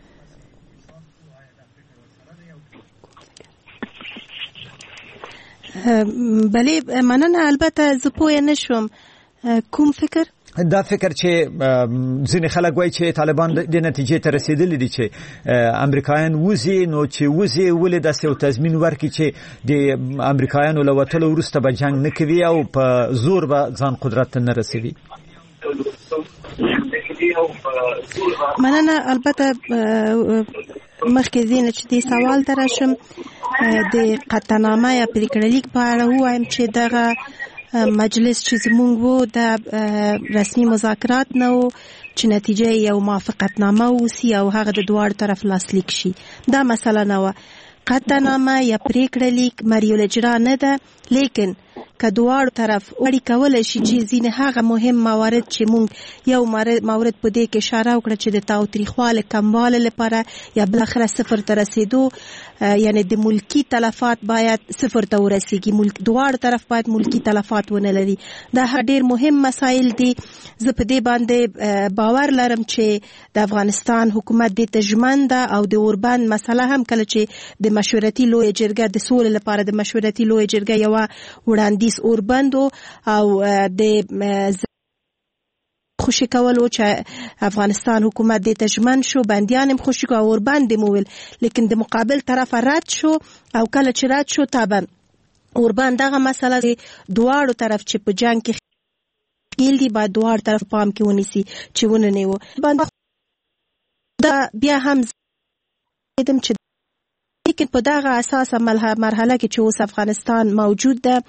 بله مننه. البته زه پوه نشوم کوم فکر؟ دا فکر چې ځینې خلک وایي چې طالبان د نتیجې ته رسیدلي دي چې امریکایان وځي، نو چې وځي ولې داسې یو تضمین ورکړي چې د امریکایانو له وتلو وروسته به جنګ نه کوي او په زور به ځان قدرت ته نه رسوي. مننه. البته مخکې زینه چې دې سوال ته راشم، د قطعنامه یا پریکړلیک په اړه ووایم چې دغه مجلس چې زمونږ وو د رسمي مذاکرات نه و چې نتیجه یو موافقتنامه وسی او هغه د دواړو طرف لاسلیک شي، دا مسله نه وه. قطعنامه یا پریکړلیک مریو الاجرا نه ده، لیکن که دواړو طرف وړي کولی شي چې ځینې هغه مهم موارد چې مونږ یو مورد په دې کې اشاره وکړه چې د تاوتریخوالي کموالي لپاره یا بالاخره صفر ته رسیدو، یعنی د ملکی تلفات باید صفر ته ورسیږي، دواړو طرف باید ملکی تلفات ونه لري. دا ډیر مهم مسایل دي. زه په دې باندې باور لرم چې د افغانستان حکومت دې ته ژمن ده او د اوربند مسله هم کله چې د مشورتي لویه جرګه د سولې لپاره د مشورتي لویه جرګه یوه وړاندیز اوربندو او د خوشی کولو چې افغانستان حکومت دې ته ژمن شو، بندیان هم خوشی کو اوربند مو ویل، لیکن د مقابل طرف رد شو او کله چې رد شو طبعا اوربند دغه مسله دواړو طرف چې په جنگ کې خېل دي باید دواړو طرف پام کې ونیسي چې ونه نیو. دا بیا هم دم چې لیکن په دغه اساسه مرحله کې چې اوس افغانستان موجود ده،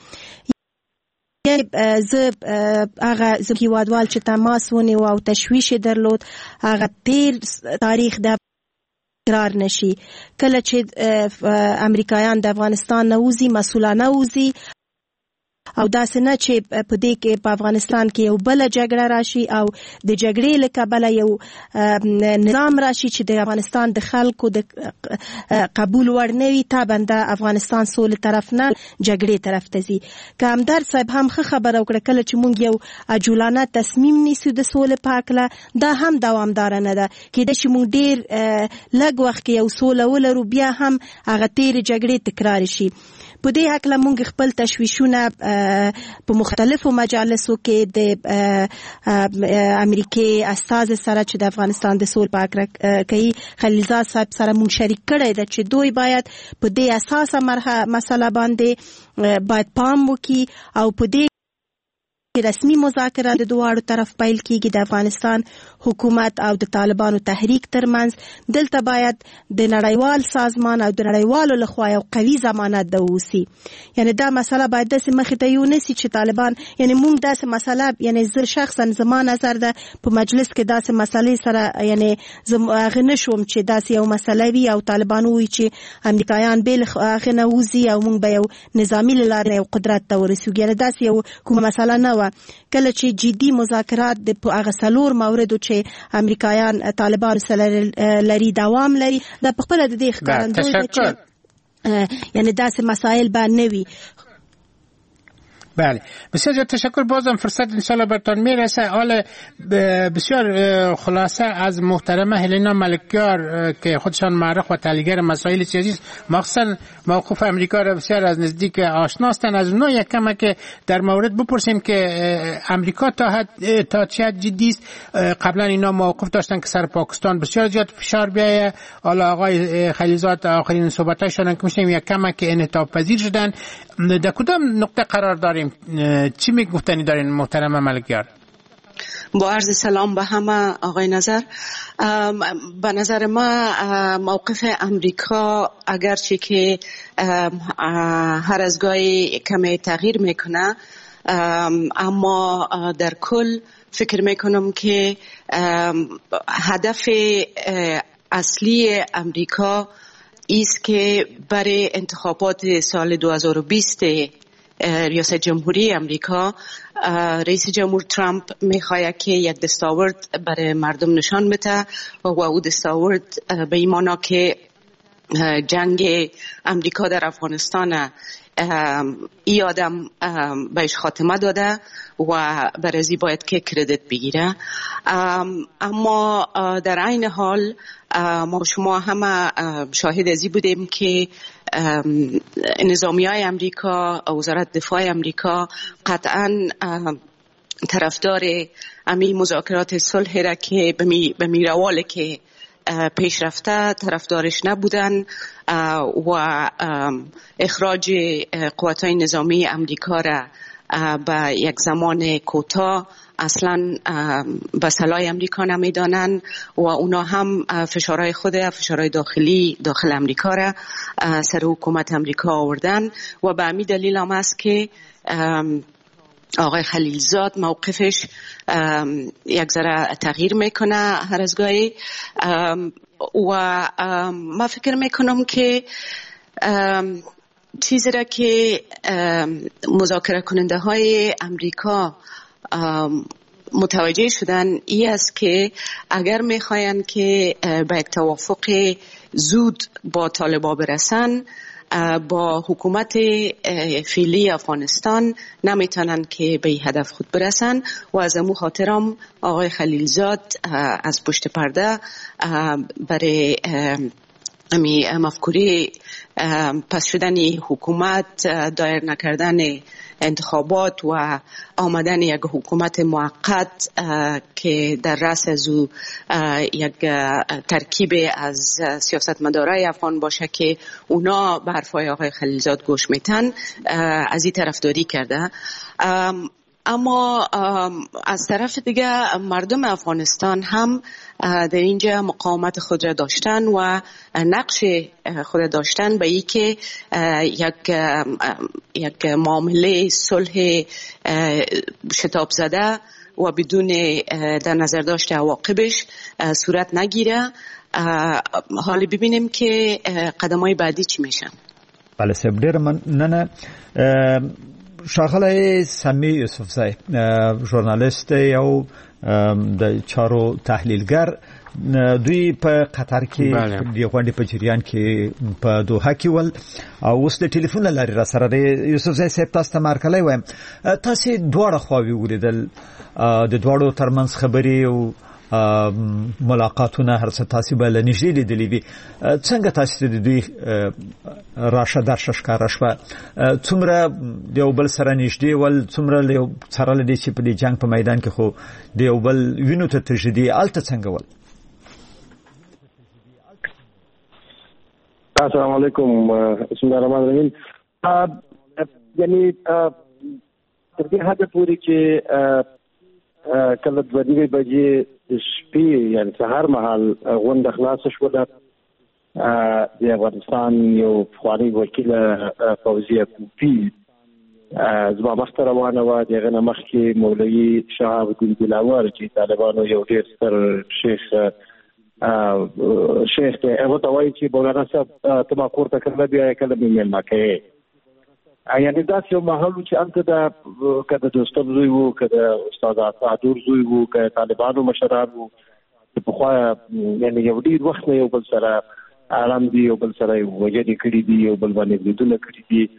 زه هغه هیوادوال چې تماس ونیو او تشویش درلود هغه تیر تاریخ د تکرار نشي. کله چې امریکایان د افغانستان نه وځي، مسؤلانه وځي او داسې نه چې په دې کې په افغانستان کې یو بله جګړه راشي او د جګړې له کبله یو نظام راشي چې د افغانستان د خلکو د قبول وړ نه وي، طبعا د افغانستان سولې طرف نه جګړې طرف ته ځي. که همدرد صاحب هم ښه خبره وکړه، کله چې موږ یو عجولانه تصمیم نیسو د سولې په هکله، دا هم دوامداره نه ده. کیدای شي موږ ډېر لږ وخت کې یو سوله ولرو، بیا هم هغه تېرې جګړې تکرار شي. په دې هکله موږ خپل تشویشونه په مختلفو مجالسو کې د امریکای استازي سره چې د افغانستان د سولې په اړه کوي، خلیلزاد صاحب سره موږ شریک کړی ده چې دوی باید په دې اساسه مسله باندې باید پام وکړي او په دې رسمي مذاکرات د دواړو طرف پیل کیږي. د افغانستان حکومت او د طالبانو تحریک ترمنځ دلته باید د نړیوال سازمان او د نړیوالو لخوا یو قوي ضمانت د اوسي. یعنی دا مسله باید داسې مخې ته یونسي چې طالبان یعنی موږ داسې مسله یعنی زه شخصا زما نظر ده په مجلس کې داسې مسلې سره یعنی هغه نشوم چې داسې یو مسله وي او طالبان وایي چې امریکایان بیل هغه نه وځي او موږ به یو نظامی لاره یو قدرت ته ورسېږو. یعنی داسې یو کومه مسله نه وه. کله چې جدي مذاکرات د هغه څلور موردو چې امریکایان طالبان سره لري دوام لري دا په خپله د دې ښکارندوی ده چې یعنی داسې مسائل به نه وي. بله بسیار تشکر. بازم فرصت انشالله برتان میرسه. حال بسیار خلاصه از محترمه هلینا ملکیار که خودشان معرخ و تحلیلگر مسائل سیاسی مخصوصا موقف امریکا را بسیار از نزدیک آشناستن. از اونها یک کم که در مورد بپرسیم که امریکا تا چه حد جدی است. قبلا اینا موقف داشتن که سر پاکستان بسیار زیاد فشار بیایه. حالا آقای خلیلزاد آخرین صحبتاشون که میشنیم یک کم که انعطاف پذیر شدن. در کدام نقطه قرار داریم؟ چی میگفتنی دارین محترم ملکیار؟ با عرض سلام به همه آقای نظر. به نظر ما موقف امریکا اگرچه که هر از گاهی کمی تغییر میکنه اما در کل فکر میکنم که هدف اصلی امریکا است که برای انتخابات سال 2020 ریاست جمهوری امریکا رئیس جمهور ترامپ میخواهد که یک دستاورد برای مردم نشان بده و او دستاورد به این معنی که جنگ امریکا در افغانستان ای آدم بهش خاتمه داده و برای باید که کردیت بگیره. اما در عین حال ما شما همه شاهد ازی بودیم که نظامیای امریکا وزارت دفاع امریکا قطعا طرفدار امی مذاکرات صلح را که به میروال که پیش رفته طرفدارش نبودن و اخراج قواتای نظامی امریکا را به یک زمان کوتاه اصلا به صلاح امریکا نمیدانند و اونا هم فشارهای فشارهای داخل امریکا را سر حکومت امریکا آوردن و به همین دلیل هم است که آقای خلیلزاد موقفش یک ذره تغییر میکنه هر از گاهی و ما فکر میکنم که چیزی را که مذاکره کننده های امریکا متوجه شدن ای است که اگر میخواین که به یک توافق زود با طالبان برسن با حکومت فعلی افغانستان نمیتونن که به هدف خود برسن و از امو خاطرم آقای خلیلزاد از پشت پرده برای مفکوری پس شدن حکومت دایر نکردن انتخابات و آمدن یک حکومت موقت که در رأس از او یک ترکیب از سیاستمدارای افغان باشه که اونا به حرفای آقای خلیلزاد گوش میتن از این طرفداری کرده. اما از طرف دیگه مردم افغانستان هم در اینجا مقاومت خود را داشتن و نقش خود را داشتن به ای که یک معامله صلح شتاب زده و بدون در نظر داشت عواقبش صورت نگیره. حالا ببینیم که قدم‌های بعدی چی میشن. بله سبدیر من نه ښاغلی سمی یوسفزی ژورنالیست یو د چارو تحلیلګر دوی په قطر کې د غونډې په جریان کې په دوحه کې ول او اوس د ټلیفون لارې را سره د یوسفزی صاحب تاسو ته مارکلی وایم تاسو دواړه خواوې ولیدل د دواړو ترمنځ خبرې او ملاقاتونه هر څه تاسو به لنږدې لیدلې وي څنګه تاسو د دوی راشه درشه ښکاره شوه څومره د یو بل سره نږدې ول څومره له یو سره له دې چې په دې جنګ په میدان کې خو د یو بل وینو ته تږدي هلته څنګه ول؟ السلام علیکم بسم الله الرحمن الرحیم. یعنی تر دې حده پورې چې کله 2 بجې شپې یعنی سهار مهال غونډه خلاصه شوه. د افغانستان یو پخوانی وکیل فوزیه کوفی زما مخته روانه وه. د هغې نه مخکې مولوي شهاب الدین دلاور چې طالبانو یو ډېر ستر شیخ دی، هغه ته وایي چې مولانا صاحب ته ما کور ته کله بیا کله مې میلمه کوې. یعنې داسې یو مهال و چې هلته که د دوستم زوی و، که د استاد عطادور زوی و، که طالبانو مشران و، چې پخوا یعنې یو ډېر وخت نه یو بل سره آرام دي، یو بل سره وژنې کړي دي، یو بل باندې بریدونه کړي دي.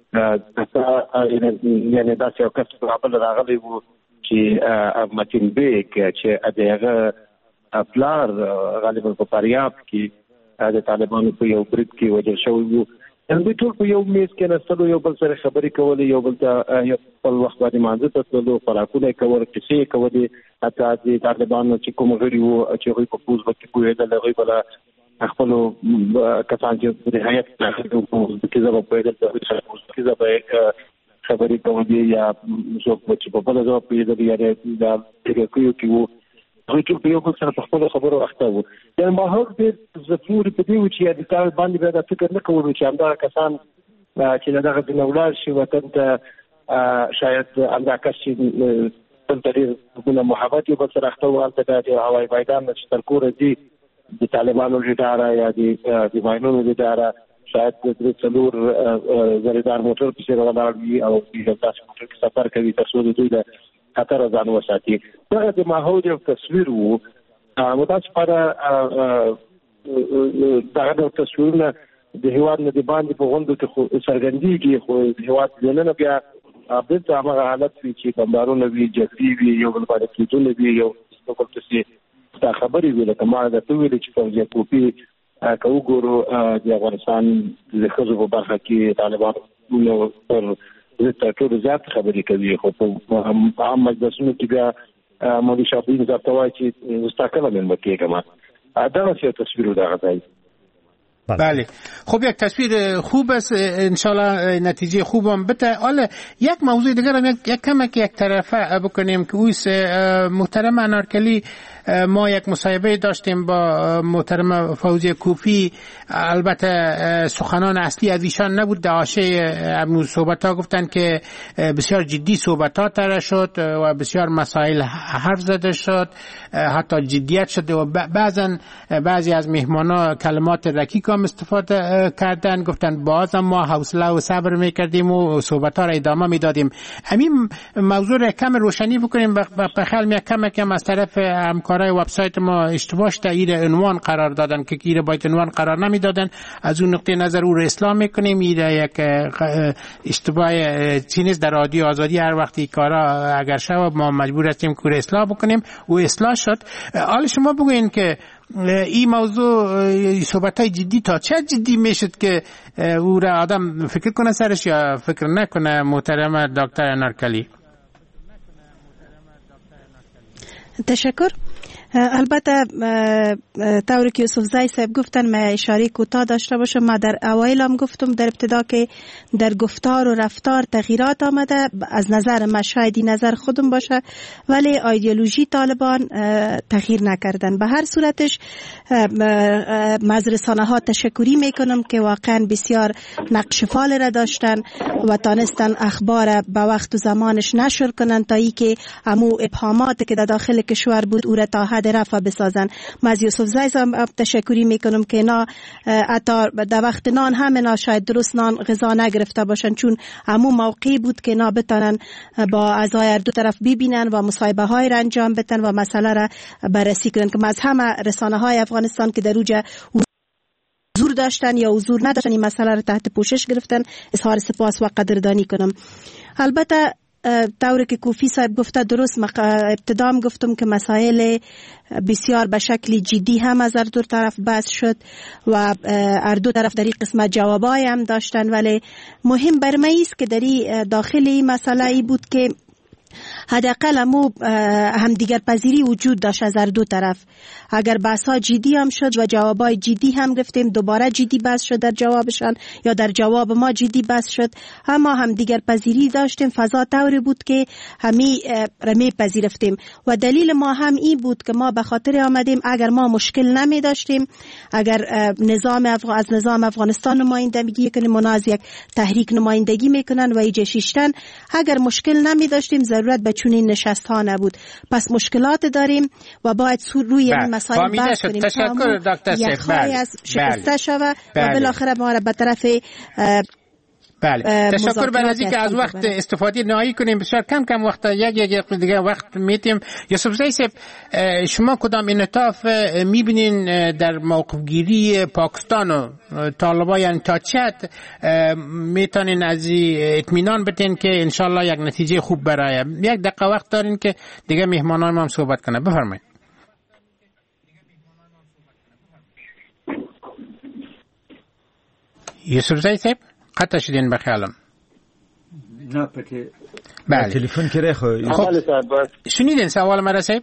یعنې داسې یو کس کابل راغلی و چې متین بیګ چې د هغه پلار غالبا په فاریاب کې د طالبانو په یو برید کې وژل شوی و. دوی ټول په یو میز کې ناستلو، یو بل سره خبرې کولې، یو بل ته خپل وخت باندې مانځه ته تللو، خوراکونه یې کول، کیسې یې کولې. حتی د طالبانو چې کوم غړي وو چې هغوی په پوځ کې پوهېدل، هغوی به خپلو کسان چې د هیات داخل کې زه به پوهېدل، د هغوی سره پوځ کې زه به خبرې کولې، یا څوک چې په بله ځواب پوهېدل، یعنې د تګکیو کې وو، هغوی ټول په یو بل سره په خپلو خبرو اخته وو. یعنې ماحول ډېر زه پورې په دې و چې د تا باندې بیا دا فکر نه کولو چې همدغه کسان چې له دغه ځایه ولاړ شي وطن ته، شاید همدا کس چې دلته ډېر ګونه محبت یو بل سره اخته وو، هلته بیا د هوایي میدان نه چې تر کوره ځي د طالبانو لیداره یا د ماینونو لیداره شاید د 3 زریدار موټر پسې ولاړ وي او داسې موټر کې سفر کوي تر څو د دوی د خطر ځان وساتي. دغه د ماحول یو تصویر و. متاسفانه دغه ډول تصویرونه د هېواد نه د باندې په غونډو کې څرګندېږي، خو د هېواد دننه بیا بېرته همغه حالت وي چې بمبارونه وي، جګړې وي، یو بل باندې کېدونه وي، یو بل پسې دا خبرې وي. لکه ما درته ویلې چې فوزیه کوفی که وګورو د افغانستان د ښځو په برخه کې طالبانو پر تر ټولو زیات خبرې کوي، خو په عام مجلسونو کې بیا مولوي شهاب الدین صاحب ته وایي چې ستا کله میلمه کېږم. دغسې یو تصویر و دغه ځای. بله خب یک تصویر خوب است، انشالله نتیجه خوب هم بده. حالا یک موضوع دیگر هم یک کمک یک طرفه بکنیم که اویست محترم انارکلی، ما یک مصاحبه داشتیم با محترم فوزیه کوفی. البته سخنان اصلی از ایشان نبود، در حاشیه امروز صحبت ها گفتن که بسیار جدی صحبت ها طرح شد و بسیار مسائل حرف زده شد، حتی جدیت شده و بعضی از مهمان ها کلمات رکیک هم استفاده کردن، گفتن باز ما حوصله و صبر میکردیم و صحبت ها را ادامه میدادیم. همین موضوع را کم روشنی بکنیم. بخیال یک کم از طرف همکارای وبسایت ما اشتباه شده، ایره عنوان قرار دادن که ایره باید عنوان قرار نمیدادن. از اون نقطه نظر او را اصلاح میکنیم. ایره یک اشتباه چیزی در رادیو آزادی هر وقتی کارا اگر شود ما مجبور هستیم که اصلاح بکنیم و اصلاح شد. حالا شما بگوین که این موضوع صحبتای جدی تا چه جدی میشد که او را آدم فکر کنه سرش یا فکر نکنه؟ محترم دکتر انارکلی. تشکر. البته طوری که یوسف زای صاحب گفتن من اشاره کوتاه داشته باشم. ما در اوایل هم گفتم در ابتدا که در گفتار و رفتار تغییرات آمده. از نظر من شاید این نظر خودم باشه ولی ایدئولوژی طالبان تغییر نکردن. به هر صورتش از رسانه ها تشکری میکنم که واقعا بسیار نقش فعال را داشتن و تانستن اخبار به وقت و زمانش نشر کنن تا ای که امو ابهامات که در داخل کشور بود او را تا حد رفع بسازن. من از یوسف زای هم تشکری میکنم که اینا حتی در وقت نان هم اینا شاید درست نان غذا نگرفته باشن، چون همون موقعی بود که اینا بتانن با اعضای هر دو طرف ببینن و مصاحبه های را انجام بدن و مسئله را بررسی کنن. که من از همه رسانه های افغانستان که در اوج حضور داشتن یا حضور نداشتن این مسئله را تحت پوشش گرفتن اظهار سپاس و قدردانی کنم. البته طوری که کوفی صاحب گفته درست، ابتدام گفتم که مسائل بسیار به شکل جدی هم از هر دو طرف بحث شد و هر دو طرف در این قسمت جوابای هم داشتن، ولی مهم بر من است که در داخل این مسئله ای بود که حداقل هم دیگر پذیری وجود داشت از هر دو طرف. اگر بحث‌ها جدی هم شد و جوابای جدی هم گرفتیم، دوباره جدی بحث شد در جوابشان یا در جواب ما جدی بحث شد، اما هم دیگر پذیری داشتیم، فضا طوری بود که رمی پذیرفتیم و دلیل ما هم این بود که ما به خاطر آمدیم اگر ما مشکل نمی داشتیم، اگر از نظام افغانستان نمایندگی کنیم، اونا از یک تحریک نمایندگی میکنن و ایجا شیشتن، اگر مشکل نمی داشتیم ضرورت به چنین نشست ها نبود. پس مشکلات داریم و باید روی این مسائل بحث کنیم. تشکر دکتر سیف. از شکسته شود و بالاخره ما را به طرف بله. تشکر بر اینکه از وقت استفاده نهایی کنیم. بسیار کم وقت یک دیگه وقت میتیم. یوسف زی صاحب، شما کدام انعطاف میبینین در موقف گیری پاکستان و طالبان، یعنی تا چه حد میتونین از اطمینان بدین که انشالله یک نتیجه خوب برای؟ یک دقیقه وقت دارین که دیگه مهمانان ما هم صحبت کنه. بفرمایید. یوسف زی صاحب قطع شدین بخیالم. نه پکی. بله. تلفن کرده خب شنیدین سوال مرا صاحب؟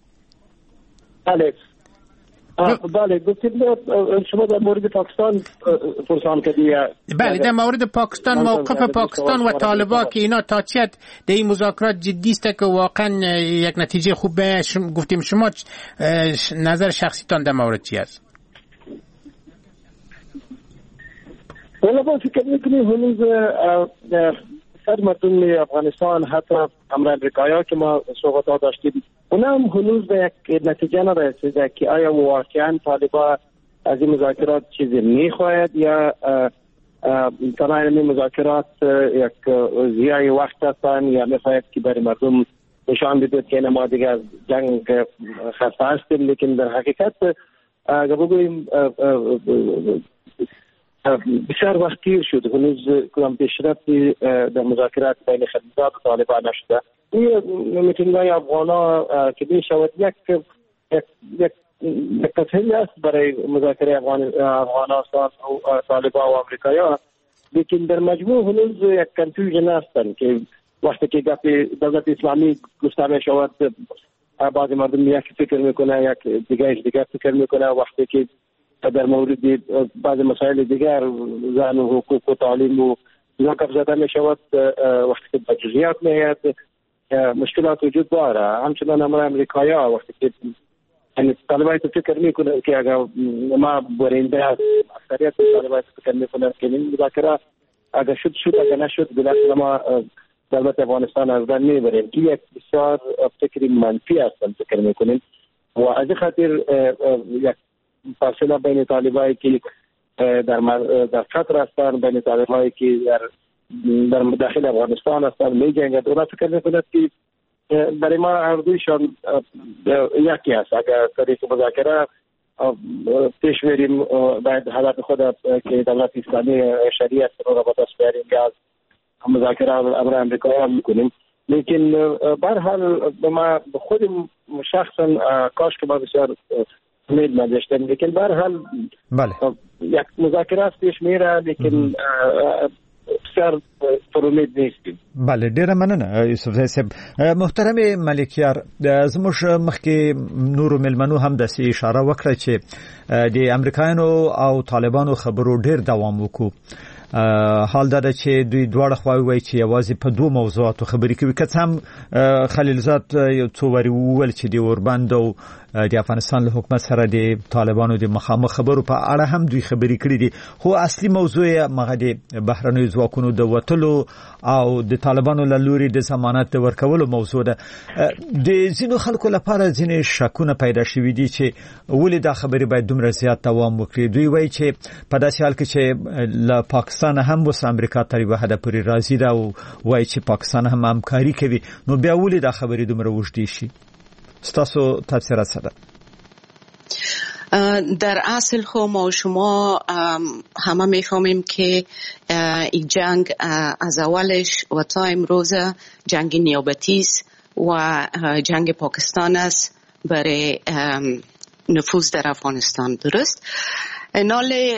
بله گفتید شما در مورد پاکستان پرسان کردید. بله، در مورد پاکستان، موقف پاکستان و طالبان که اینا تا چه حد در این مذاکرات جدی است که واقعا یک نتیجه خوب به گفتیم. شما نظر شخصیتان در مورد چی است؟ والا ما فکر میکنیم هنوز سر مردم افغانستان، حتی امریکایی که ما صحبت ها داشتیم، اونا هم هنوز به یک نتیجه نرسیده که آیا واقعا طالبان از این مذاکرات چیزی میخواهد یا تنها این مذاکرات یک ضیاع وقت هستند یا میخواهد که برای مردم نشان بدهد که ما دیگه از جنگ خسته هستیم. لیکن در حقیقت اگر بگوییم بسیار وقت تیر شد، هنوز کدام پیشرفتی در مذاکرات بین خلیجات و طالبان نشده. این میتینگ‌های افغانا که میشود یک تسهیل است برای مذاکره افغانستان و طالبان و آمریکایی‌ها، لیکن در مجموع هنوز یک کنفیوژن هستند که وقتی که دولت اسلامی گفته میشود بعضی مردم یک فکر میکنه، یک دیگر فکر میکنه. وقتی که در مورد بعض مسائل دیگر زن و حقوق و تعلیم و نقب زده می شود، وقتی که به جزئیات میاد مشکلات وجود داره. همچنان امریکایی ها وقتی که طالبان فکر میکنه که اگر ما برنده از اکثریت طالبان فکر میکنه که این مذاکره اگر شد اگر نشد بالاخره ما دولت افغانستان از بین میبریم. که یک بسیار فکری منفی هستن فکر میکنیم و از این خاطر یک فاصله بین طالبایی که در خطر هستند، بین طالبایی که در داخل افغانستان هستند می‌جنگند. اونا فکر می‌کنند که برای ما هر دویشان یکی هست. اگر طریق مذاکره پیش بریم باید هدف خود که دولت اسلامی شریعت رو به دست بیاریم که از مذاکره امر امریکایی می‌کنیم. لیکن به هر حال ما خودم شخصا کاش که ما بسیار امید نداشتیم، لیکن به هر حال یک مذاکرات پیش میره، لیکن بسیار پر امید نیستیم. بله، ډیره مننه یوسف زی صاحب. محترم ملکیار، زموږ مخکې نورو ملمنو هم د سی اشاره وکړه چې د امریکایانو او طالبانو خبرو ډیر دوام وکړو. حال دا چې دوی دواړه خواوې وایي چې یوازې په دوه موضوعاتو خبرې کوي. که څه هم خلیلزاد یو څو وارې وویل چې د اوربند او د افغانستان له حکومت سره د طالبانو د مخامخ خبرو په اړه هم دوی خبرې کړې دي، خو اصلي موضوع یې مغه د بهرنیو ځواکونو د وټلو او د طالبانو له لوري د ضمانت د ورکولو موضوع ده. د ځینو خلکو لپاره ځینې شکونه پیدا شوي دي چې ولې دا خبرې باید دومره زیات دوام وکړي. دوی وایي چې په داسې حال کې چې له پاکستان هم وس امریکا تر یوه حده پورې راضي ده او وایي چې پاکستان هم همکاري کوي، نو بیا ولې دا خبرې دومره اوږدې شي؟ ستاسو تفسیرات څه ده؟ در اصل خو ما و شما همه میفهمیم که این جنگ از اولش و تا امروز جنگ نیابتی است و جنگ پاکستان است برای نفوذ در افغانستان. درست؟ ناله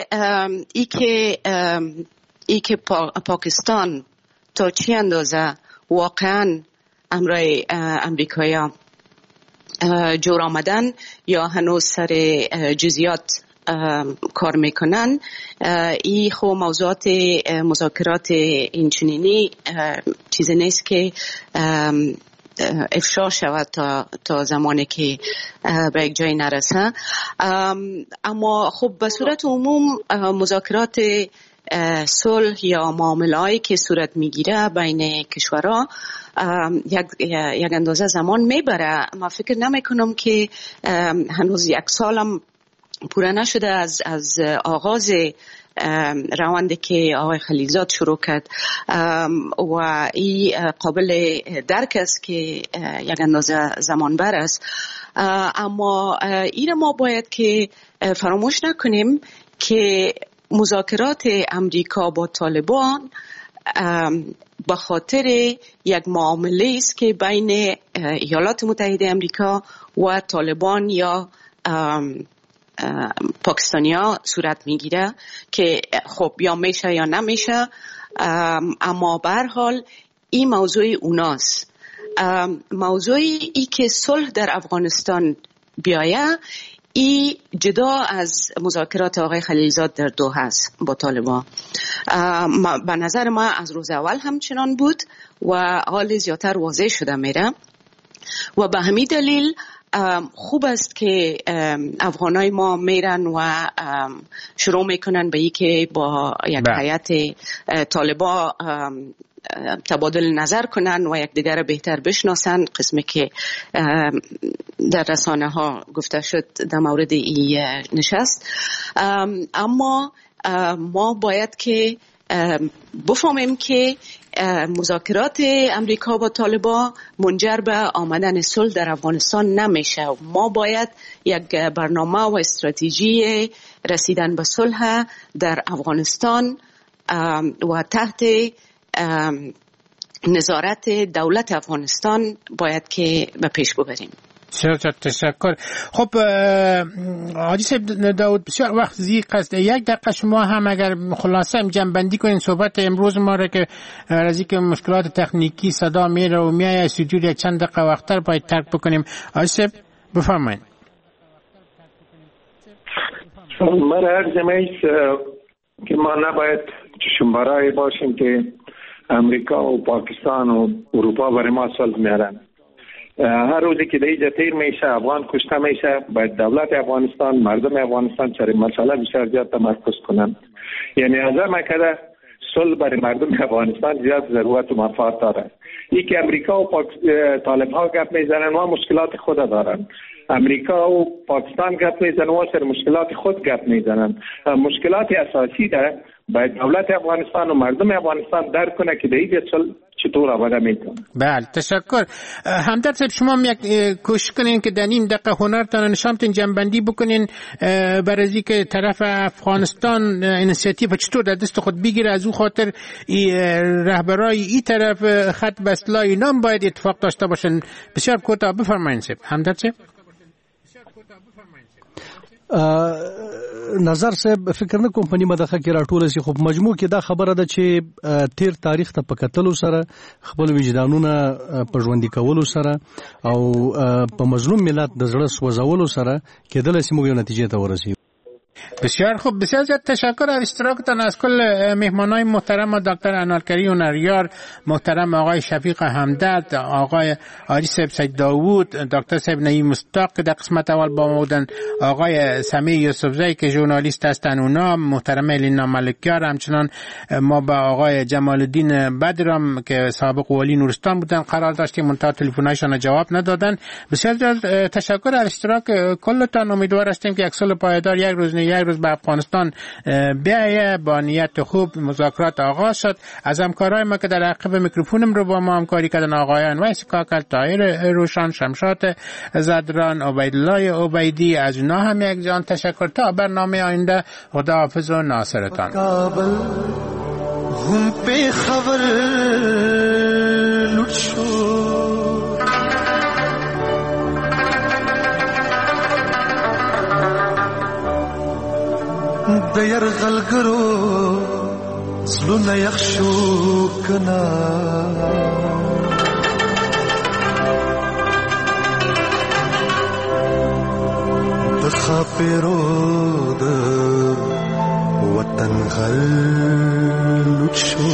ای که پاکستان تا چی اندازه واقعا امرای امریکایا جور آمدن یا هنوز سر جزئیات کار میکنن. این خو موضوعات مذاکرات اینچنینی چیزی نیست که افشا شود تا زمانی که به یک جای نرسه. اما خب به صورت عموم مذاکرات صلح یا معامله‌ای که صورت میگیره بین کشورها یک اندازه زمان میبره. ما فکر نمیکنم که هنوز یک سالم پوره نشده از آغاز روندی که آقای خلیلزاد شروع کرد و این قابل درک است که یک اندازه زمان بر است. اما این ما باید که فراموش نکنیم که مذاکرات امریکا با طالبان به خاطر یک معامله است که بین ایالات متحده امریکا و طالبان یا پاکستانیا صورت میگیره که خب یا میشه یا نمیشه، اما به هر حال این موضوع اوناست. موضوعی که صلح در افغانستان بیایه ای جدا از مذاکرات آقای خلیلزاد در دوحه است با طالبان. به نظر ما از روز اول همچنان بود و حال زیادتر واضح شده میره و به همین دلیل خوب است که افغانای ما میرن و شروع میکنن به اینکه با یک هیئت طالبان تبادل نظر کنن و یک دیگر بهتر بشناسن، قسمی که در رسانه ها گفته شد در مورد این نشست. اما ما باید که بفهمیم که مذاکرات امریکا با طالبان منجر به آمدن صلح در افغانستان نمیشه. ما باید یک برنامه و استراتژی رسیدن به صلح در افغانستان و تحت نظارت دولت افغانستان باید که به پیش ببریم. تشکر. خب حاجی صاحب داود، بسیار وقت زیق است. یک دقیقه شما هم اگر خلاصه جمع‌بندی کنین صحبت امروز ما را که از اینکه مشکلات تکنیکی صدا میره و میایه استودیو یک چند دقیقه وقت‌تر باید ترک بکنیم. حاجی صاحب بفرمایید. من عرض می‌کنم که ما نباید چشم‌برای باشیم که امریکا و پاکستان و اروپا برای ما صلح میارن. هر روزی که دیگه تیر میشه افغان کشته میشه، باید دولت افغانستان، مردم افغانستان سر مسئله بسیار زیاد تمرکز کنن. یعنی از ما کده صلح برای مردم افغانستان زیاد ضرورت و مفاد داره. این که امریکا و طالب ها گپ میزنن و مشکلات خود دارن، امریکا و پاکستان گپ میزنن و سر مشکلات خود گپ میزنن. مشکلات اساسی ده باید دولت افغانستان و مردم افغانستان درک کنه که دیگه چطور آماده میکنه. بله تشکر. همدرد صاحب شما یک کوشش کنین که در این دقیقه هنرتان نشانتین جنبندی بکنین برای که طرف افغانستان اینیشیتیو چطور در دست خود بگیره، از او خاطر رهبرای این طرف خط بسلا اینا باید اتفاق داشته باشن. بسیار کوتاه بفرمایید صاحب. همدرد صاحب. نظر صاحب فکر نه کوم په نیمه دغه کې راټول شي، خو مجموع کې دا خبره ده چې تیر تاریخ ته په کتلو سره خپل وجدانونه په ژوندۍ کولو سره او په مظلوم ملت د زړه سوځولو سره کېدل چې موږ یو نتیجه ته ورسیږو. بسیار خوب. بسیار زیاد تشکر از اشتراکتان از کل مهمانای محترم دکتر انارکری هنریار، محترم آقای شفیق همدرد، آقای حاجی صاحب سید داوود، دکتر صاحب نعیم مصداق که در قسمت اول با ما بودن، آقای سمیع یوسفزئی که ژورنالیست هستن اونا، محترم لینا ملکیار، همچنان ما با آقای جمال الدین بدرم که سابق والی نورستان بودن قرار داشتیم، منتها تلفن‌هایشان جواب ندادن. بسیار زیاد تشکر از اشتراک کلتان. امیدوار هستیم که یک صلح پایدار یک روز به افغانستان بیایه. با نیت خوب مذاکرات آغاز شد. از همکارای ما که در عقب میکروفونم رو با ما همکاری کردن، آقایان ویس کاکل، طاهر روشن، شمشاد زدران، عبیدالله عبیدی، از اونا هم یک جان تشکر. تا برنامه آینده خداحافظ و ناصرتان. هم په خبر لوټ شو د يرغلګرو زلونه یخ شو کنا خاپرود وطن غل لوچو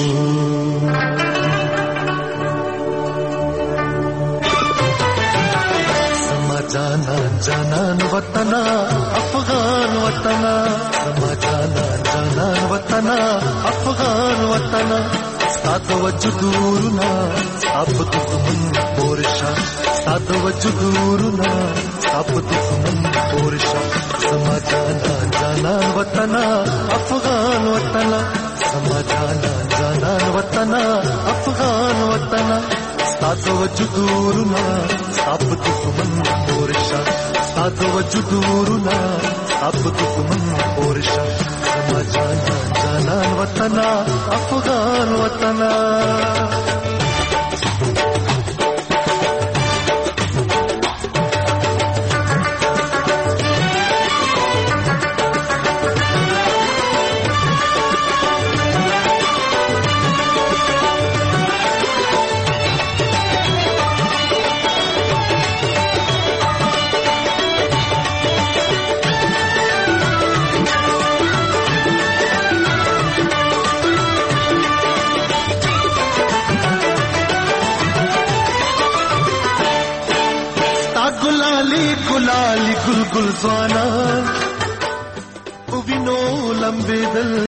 سما جانا جانان وطنا افغان وطنا سما جانا جانان وطنا افغان وطنا سات وجدورنا اب دښمن پورشا سات وجدورنا اب دښمن پورشا سما جانا جانان وطنا افغان وطنا سما جانا جانان وطنا افغان وطنا سات وجدورنا اب دښمن پورشا سات وجدورنا اب دښمن پورشا سما جانا جانان وطنا افغان وطنا गुलाली गुलगुल ज़वाना उविनो लंबे दिल